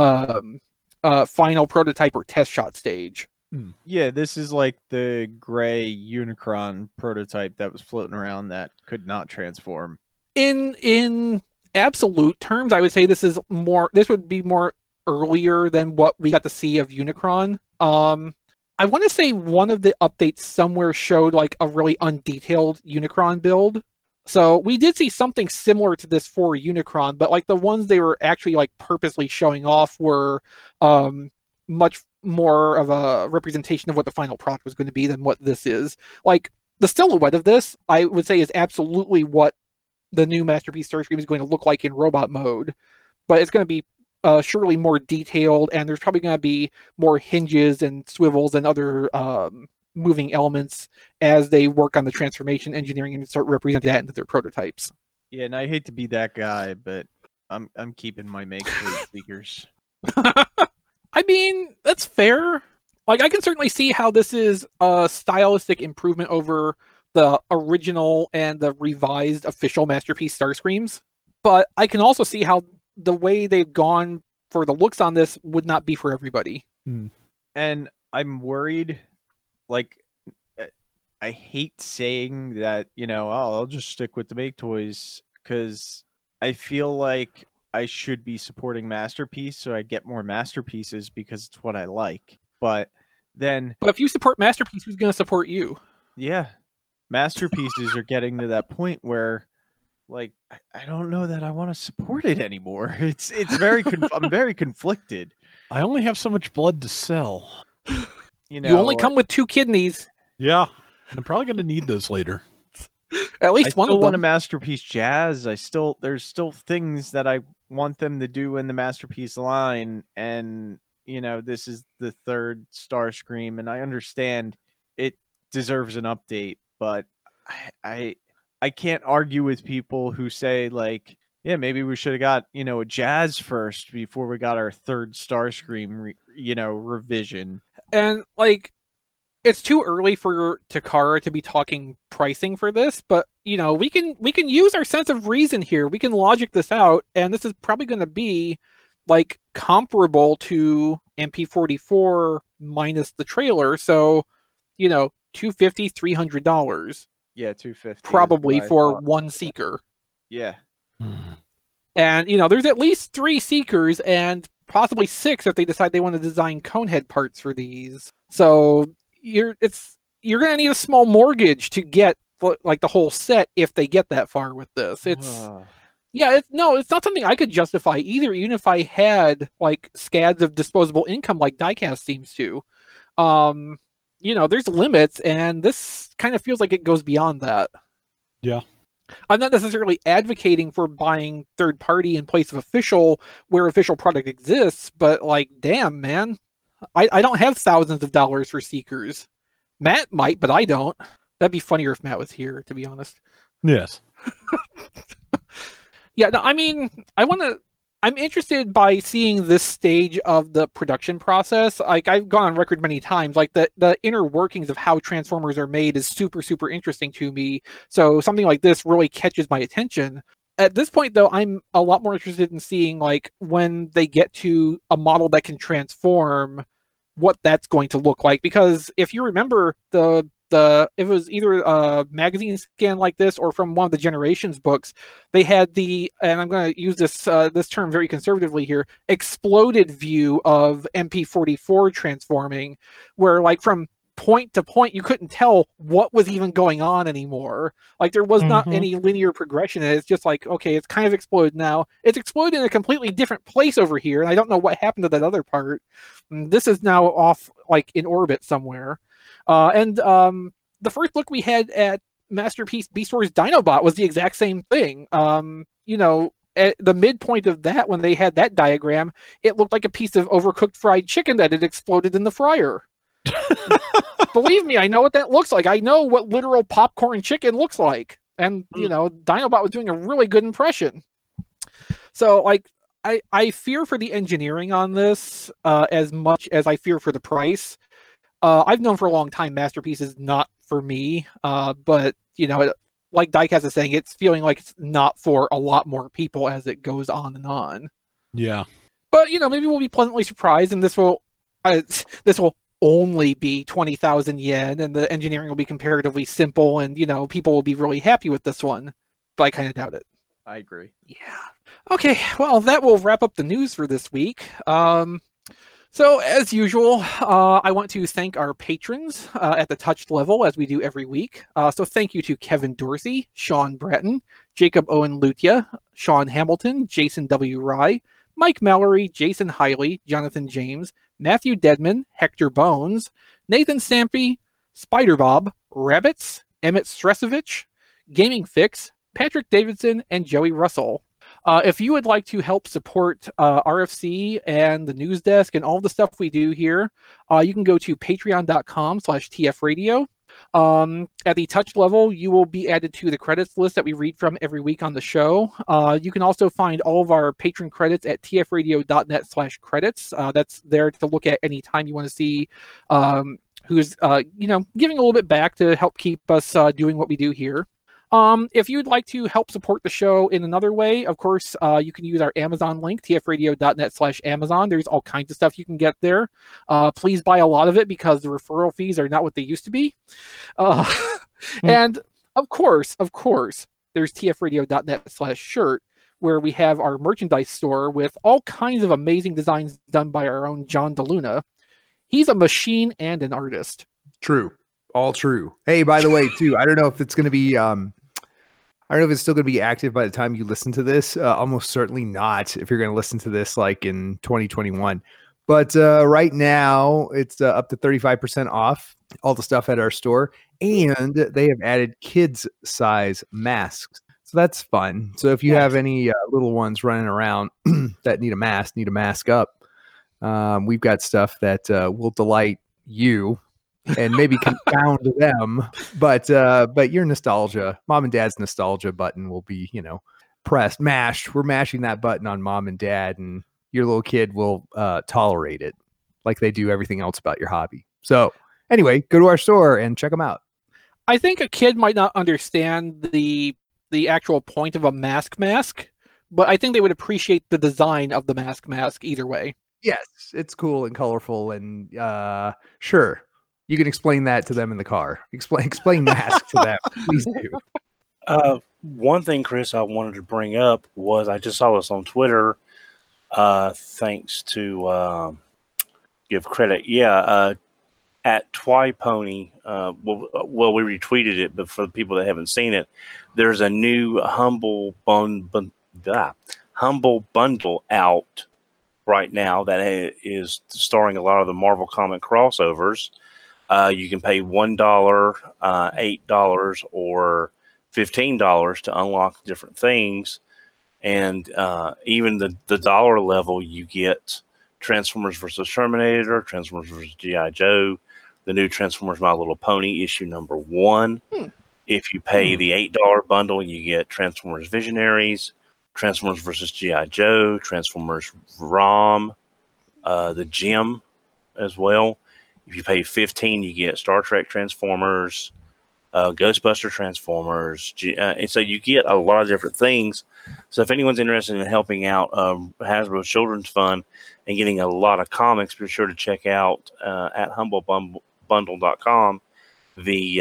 final prototype or test shot stage. Yeah, this is like the gray Unicron prototype that was floating around that could not transform. In absolute terms, I would say this would be more earlier than what we got to see of Unicron. I want to say one of the updates somewhere showed like a really undetailed Unicron build. So we did see something similar to this for Unicron, but like the ones they were actually like purposely showing off were much more of a representation of what the final product was going to be than what this is. Like the silhouette of this, I would say, is absolutely what the new Masterpiece Starscream is going to look like in robot mode, but it's going to be surely more detailed, and there's probably going to be more hinges and swivels and other moving elements as they work on the transformation engineering and start representing that into their prototypes. Yeah, and I hate to be that guy, but I'm keeping my make-believe speakers. I mean, that's fair. Like, I can certainly see how this is a stylistic improvement over the original and the revised official Masterpiece Starscreams, but I can also see how the way they've gone for the looks on this would not be for everybody. And I'm worried, like, I hate saying that, I'll just stick with the make toys, because I feel like I should be supporting Masterpiece so I get more Masterpieces because it's what I like. But if you support Masterpiece, who's going to support you? Yeah, Masterpieces are getting to that point where, like, I don't know that I want to support it anymore. It's very I'm very conflicted. I only have so much blood to sell. You only come with 2 kidneys. Yeah, I'm probably going to need those later. At least one of them. I still want a Masterpiece Jazz. There's still things that I want them to do in the Masterpiece line, and this is the 3rd Starscream, and I understand it deserves an update, but I can't argue with people who say, like, Yeah, maybe we should have got, a Jazz first before we got our third Starscream, revision. And like, it's too early for Takara to be talking pricing for this, but we can use our sense of reason here. We can logic this out, and this is probably going to be like comparable to MP44 minus the trailer. So, $250, $300. Yeah, $250 probably for one seeker. Yeah. And there's at least 3 seekers and possibly 6 if they decide they want to design conehead parts for these. So you're gonna need a small mortgage to get like the whole set if they get that far with this. It's not something I could justify either, even if I had like scads of disposable income like Diecast seems to. There's limits, and this kind of feels like it goes beyond that. Yeah. I'm not necessarily advocating for buying third party in place of official where official product exists, but like, damn, man, I don't have thousands of dollars for seekers. Matt might, but I don't. That'd be funnier if Matt was here, to be honest. Yes. Yeah, no, I mean, I'm interested by seeing this stage of the production process. Like, I've gone on record many times, like the inner workings of how Transformers are made is super, super interesting to me. So something like this really catches my attention. At this point, though, I'm a lot more interested in seeing like when they get to a model that can transform, what that's going to look like. Because if you remember it was either a magazine scan like this or from one of the Generations books, they had and I'm going to use this term very conservatively here, exploded view of MP44 transforming, where like from point to point you couldn't tell what was even going on anymore. Like there was not any linear progression. It's just like, okay, it's kind of exploded now. It's exploded in a completely different place over here, and I don't know what happened to that other part. This is now off like in orbit somewhere. The first look we had at Masterpiece Beast Wars Dinobot was the exact same thing. At the midpoint of that, when they had that diagram, it looked like a piece of overcooked fried chicken that had exploded in the fryer. Believe me, I know what that looks like. I know what literal popcorn chicken looks like. And, Dinobot was doing a really good impression. So, like, I fear for the engineering on this as much as I fear for the price. I've known for a long time Masterpiece is not for me, but like Diecast is saying, it's feeling like it's not for a lot more people as it goes on and on. Yeah, but maybe we'll be pleasantly surprised, and this will only be 20,000 yen, and the engineering will be comparatively simple, and people will be really happy with this one. But I kind of doubt it. I agree. Yeah. Okay. Well, that will wrap up the news for this week. So, as usual, I want to thank our patrons at the touched level, as we do every week. So thank you to Kevin Dorsey, Sean Bratton, Jacob Owen Lutia, Sean Hamilton, Jason W. Rye, Mike Mallory, Jason Hiley, Jonathan James, Matthew Dedman, Hector Bones, Nathan Stampy, Spider Bob, Rabbits, Emmett Stresovich, Gaming Fix, Patrick Davidson, and Joey Russell. If you would like to help support RFC and the news desk and all the stuff we do here, you can go to patreon.com/tfradio. At the touch level, you will be added to the credits list that we read from every week on the show. You can also find all of our patron credits at tfradio.net/credits. That's there to look at any time you want to see who's giving a little bit back to help keep us doing what we do here. If you'd like to help support the show in another way, of course, you can use our Amazon link, tfradio.net/Amazon. There's all kinds of stuff you can get there. Please buy a lot of it because the referral fees are not what they used to be. And of course, there's tfradio.net/shirt, where we have our merchandise store with all kinds of amazing designs done by our own John DeLuna. He's a machine and an artist. True. All true. Hey, by the way, too, I don't know if it's going to be, I don't know if it's still going to be active by the time you listen to this. Almost certainly not if you're going to listen to this like in 2021. But right now, it's up to 35% off all the stuff at our store. And they have added kids size masks. So that's fun. So if you have any little ones running around that need a mask up, we've got stuff that will delight you and maybe confound them, but your nostalgia, mom and dad's nostalgia button will be, mashed. We're mashing that button on mom and dad, and your little kid will tolerate it like they do everything else about your hobby. So anyway, go to our store and check them out. I think a kid might not understand the actual point of a mask, but I think they would appreciate the design of the mask either way. Yes, it's cool and colorful, and sure, you can explain that to them in the car. Explain mask to them, please do. One thing, Chris, I wanted to bring up was I just saw this on Twitter. Thanks to give credit, at Twypony. Well, we retweeted it, but for the people that haven't seen it, there's a new Humble Bundle out right now that is starring a lot of the Marvel comic crossovers. You can pay $1, $8, or $15 to unlock different things, and even the dollar level, you get Transformers vs. Terminator, Transformers vs. G.I. Joe, the new Transformers My Little Pony issue number 1. If you pay the $8 bundle, you get Transformers Visionaries, Transformers vs. G.I. Joe, Transformers ROM, the Gem as well. If you pay $15, you get Star Trek Transformers, Ghostbuster Transformers, and so you get a lot of different things. So if anyone's interested in helping out Hasbro Children's Fund and getting a lot of comics, be sure to check out at humblebundle.com the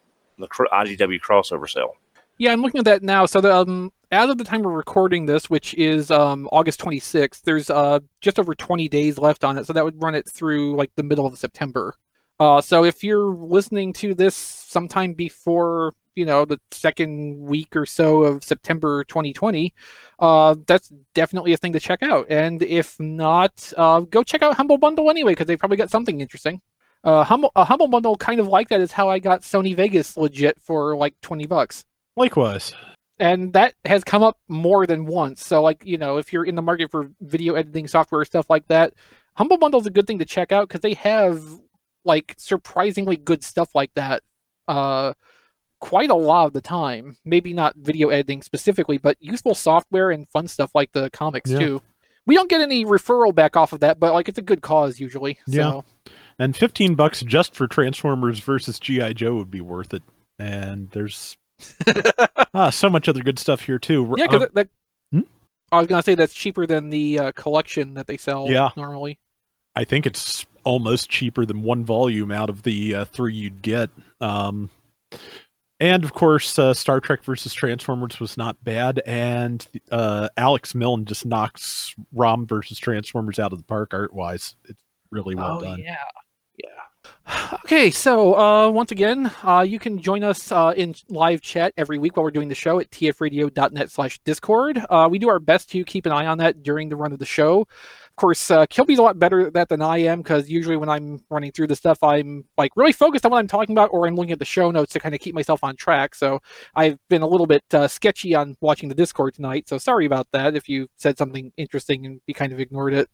IDW crossover sale. Yeah, I'm looking at that now. So as of the time we're recording this, which is August 26th, there's just over 20 days left on it. So that would run it through like the middle of September. So if you're listening to this sometime before, the second week or so of September 2020, that's definitely a thing to check out. And if not, go check out Humble Bundle anyway, because they probably got something interesting. A Humble Bundle kind of like that is how I got Sony Vegas legit for like $20. Likewise. And that has come up more than once. So like, if you're in the market for video editing software, stuff like that, Humble Bundle is a good thing to check out because they have like surprisingly good stuff like that quite a lot of the time. Maybe not video editing specifically, but useful software and fun stuff like the comics too. We don't get any referral back off of that, but like it's a good cause usually. Yeah. So. And $15 just for Transformers versus G.I. Joe would be worth it. And there's so much other good stuff here too. Yeah, because I was gonna say that's cheaper than the collection that they sell normally. I think it's almost cheaper than one volume out of the 3 you'd get. And of course, Star Trek versus Transformers was not bad, and Alex Milne just knocks ROM versus Transformers out of the park art-wise. It's really well done. Yeah. Okay, so once again, you can join us in live chat every week while we're doing the show at tfradio.net/discord. We do our best to keep an eye on that during the run of the show. Of course, Kilby's a lot better at that than I am, because usually when I'm running through the stuff, I'm like really focused on what I'm talking about, or I'm looking at the show notes to kind of keep myself on track. So I've been a little bit sketchy on watching the Discord tonight, so sorry about that if you said something interesting and you kind of ignored it.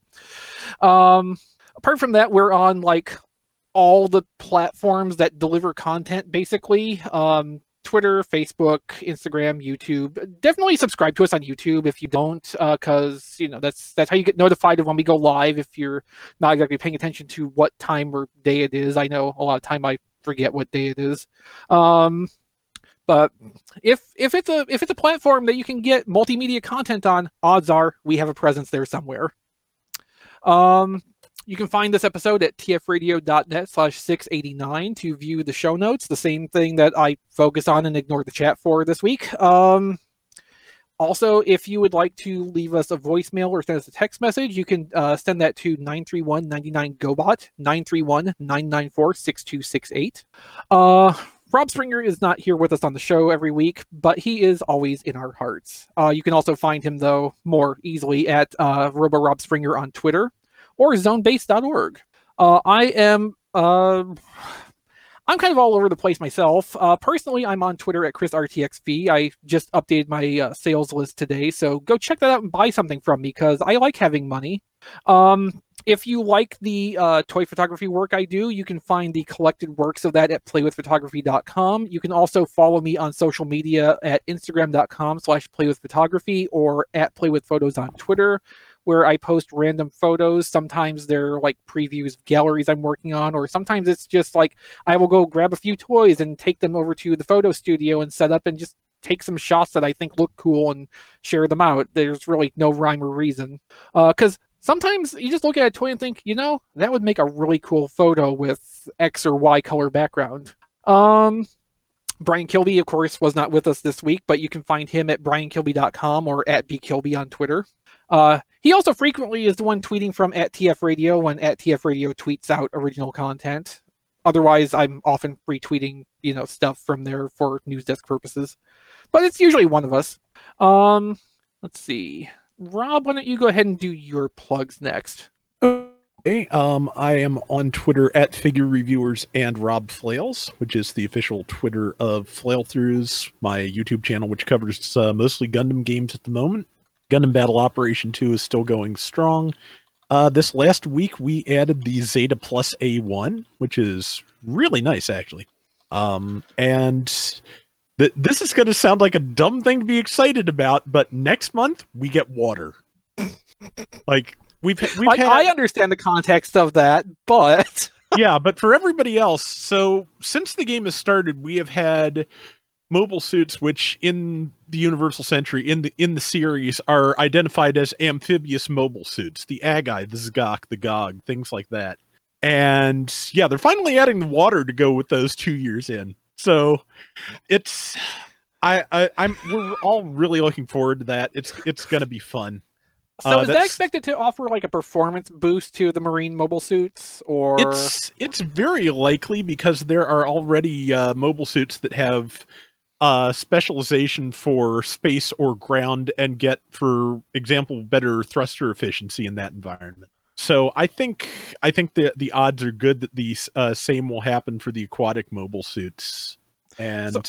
Apart from that, we're on like all the platforms that deliver content, basically. Twitter, Facebook, Instagram, YouTube. Definitely subscribe to us on YouTube if you don't, because that's how you get notified of when we go live if you're not exactly paying attention to what time or day it is. I know a lot of time I forget what day it is. But if it's a platform that you can get multimedia content on, odds are we have a presence there somewhere. You can find this episode at tfradio.net/689 to view the show notes, the same thing that I focus on and ignore the chat for this week. Also, if you would like to leave us a voicemail or send us a text message, you can send that to 931-99-GOBOT, 931-994-6268. Rob Springer is not here with us on the show every week, but he is always in our hearts. You can also find him, though, more easily at RoboRobSpringer on Twitter, or zonebase.org. I'm kind of all over the place myself. Personally, I'm on Twitter at ChrisRTXV. I just updated my sales list today, so go check that out and buy something from me because I like having money. If you like the toy photography work I do, you can find the collected works of that at playwithphotography.com. You can also follow me on social media at instagram.com/playwithphotography or at playwithphotos on Twitter, where I post random photos. Sometimes they're like previews of galleries I'm working on, or sometimes it's just like I will go grab a few toys and take them over to the photo studio and set up and just take some shots that I think look cool and share them out. There's really no rhyme or reason. Because sometimes you just look at a toy and think, that would make a really cool photo with X or Y color background. Brian Kilby, of course, was not with us this week, but you can find him at briankilby.com or at bkilby on Twitter. He also frequently is the one tweeting from at TF Radio when at TF Radio tweets out original content. Otherwise, I'm often retweeting, stuff from there for news desk purposes. But it's usually one of us. Let's see. Rob, why don't you go ahead and do your plugs next? Okay, I am on Twitter at Figure Reviewers and Rob Flails, which is the official Twitter of Flail Throughs, my YouTube channel, which covers mostly Gundam games at the moment. Gundam Battle Operation 2 is still going strong. This last week, we added the Zeta Plus A1, which is really nice, actually. And this is going to sound like a dumb thing to be excited about, but next month, we get water. Like, I understand the context of that, but... Yeah, but for everybody else, so since the game has started, we have had mobile suits, which in the Universal Century, in the series, are identified as amphibious mobile suits. The Agai, the Zgok, the Gog, things like that. And yeah, they're finally adding the water to go with those 2 years in. So it's we're all really looking forward to that. It's gonna be fun. So is that expected to offer like a performance boost to the Marine mobile suits, or it's very likely because there are already mobile suits that have specialization for space or ground and get, for example, better thruster efficiency in that environment. So I think the odds are good that the same will happen for the aquatic mobile suits. And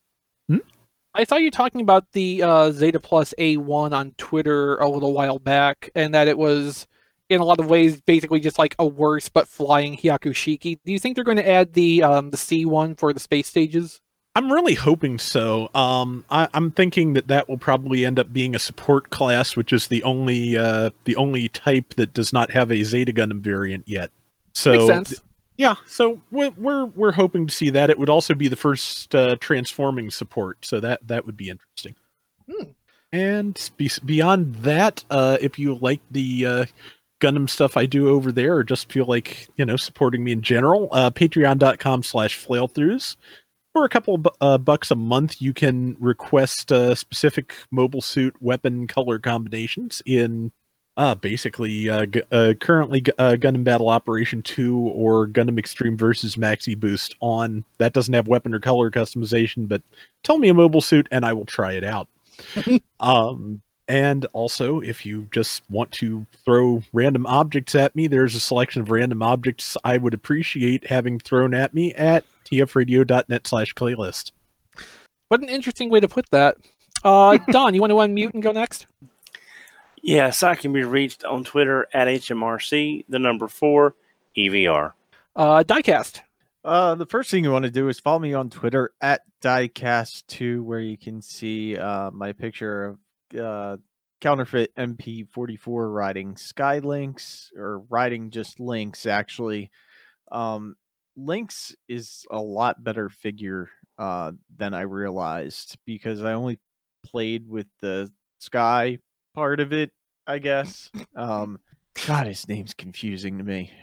I saw you talking about the Zeta Plus A1 on Twitter a little while back, and that it was, in a lot of ways, basically just like a worse but flying Hyakushiki. Do you think they're going to add the C1 for the space stages? I'm really hoping so. I'm thinking that will probably end up being a support class, which is the only type that does not have a Zeta Gundam variant yet. So makes sense. Yeah, so we're hoping to see that. It would also be the first transforming support, so that would be interesting. And beyond that, if you like the Gundam stuff I do over there, or just feel like supporting me in general, patreon.com/flailthroughs. For a couple bucks a month, you can request specific mobile suit weapon color combinations in basically currently Gundam Battle Operation 2 or Gundam Extreme versus Maxi Boost on. That doesn't have weapon or color customization, but tell me a mobile suit and I will try it out. And also, if you just want to throw random objects at me, there's a selection of random objects I would appreciate having thrown at me at tfradio.net/playlist. What an interesting way to put that. Don, you want to unmute and go next? Yes, I can be reached on Twitter at HMRC, the number 4, EVR. Diecast. The first thing you want to do is follow me on Twitter at Diecast2, where you can see my picture of counterfeit MP44 riding Skylynx, or riding just Lynx, actually. Lynx is a lot better figure than I realized, because I only played with the Sky part of it, I guess. God, his name's confusing to me.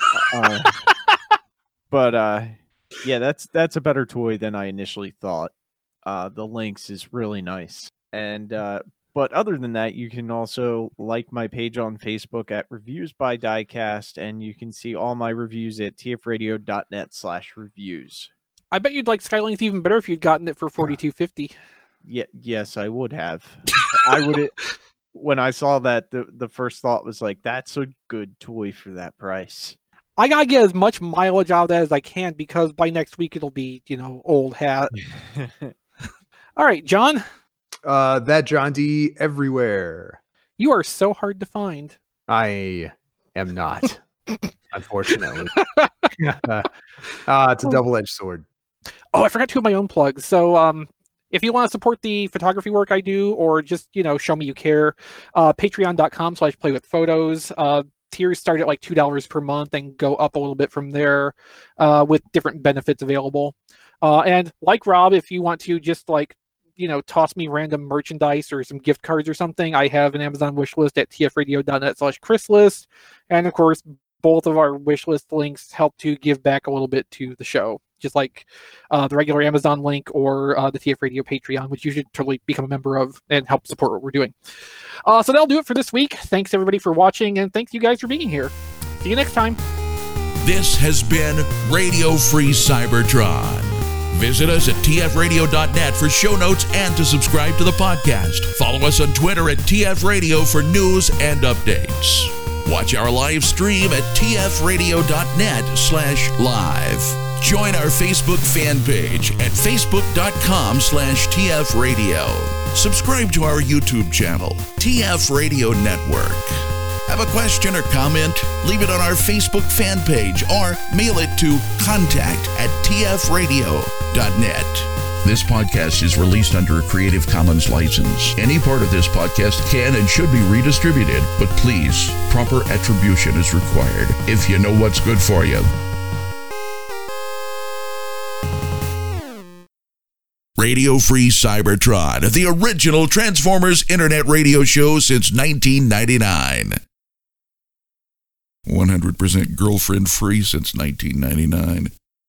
But yeah, that's a better toy than I initially thought. The Lynx is really nice. And but other than that, you can also like my page on Facebook at Reviews by Diecast, and you can see all my reviews at tfradio.net/reviews. I bet you'd like Skylynx even better if you'd gotten it for $42.50. Yeah, yes, I would have. I would. When I saw that, the first thought was like, that's a good toy for that price. I gotta get as much mileage out of that as I can because by next week it'll be, old hat. All right, John. That John D everywhere. You are so hard to find. I am not, unfortunately. It's a double-edged sword. Oh, I forgot two of my own plugs. So, if you want to support the photography work I do, or just, show me you care, patreon.com/playwithphotos. Tiers start at like $2 per month and go up a little bit from there, with different benefits available. And like Rob, if you want to just toss me random merchandise or some gift cards or something, I have an Amazon wish list at tfradio.net/chrislist. And of course, both of our wish list links help to give back a little bit to the show, just like the regular Amazon link or the TF Radio Patreon, which you should totally become a member of and help support what we're doing. So that'll do it for this week. Thanks everybody for watching, and thanks you guys for being here. See you next time. This has been Radio Free Cybertron. Visit us at tfradio.net for show notes and to subscribe to the podcast. Follow us on Twitter at tfradio for news and updates. Watch our live stream at tfradio.net/live. Join our Facebook fan page at facebook.com/tfradio. Subscribe to our YouTube channel, TF Radio Network. Have a question or comment? Leave it on our Facebook fan page or mail it to contact@tfradio.net. This podcast is released under a Creative Commons license. Any part of this podcast can and should be redistributed, but please, proper attribution is required if you know what's good for you. Radio Free Cybertron, the original Transformers internet radio show since 1999. 100% girlfriend free since 1999.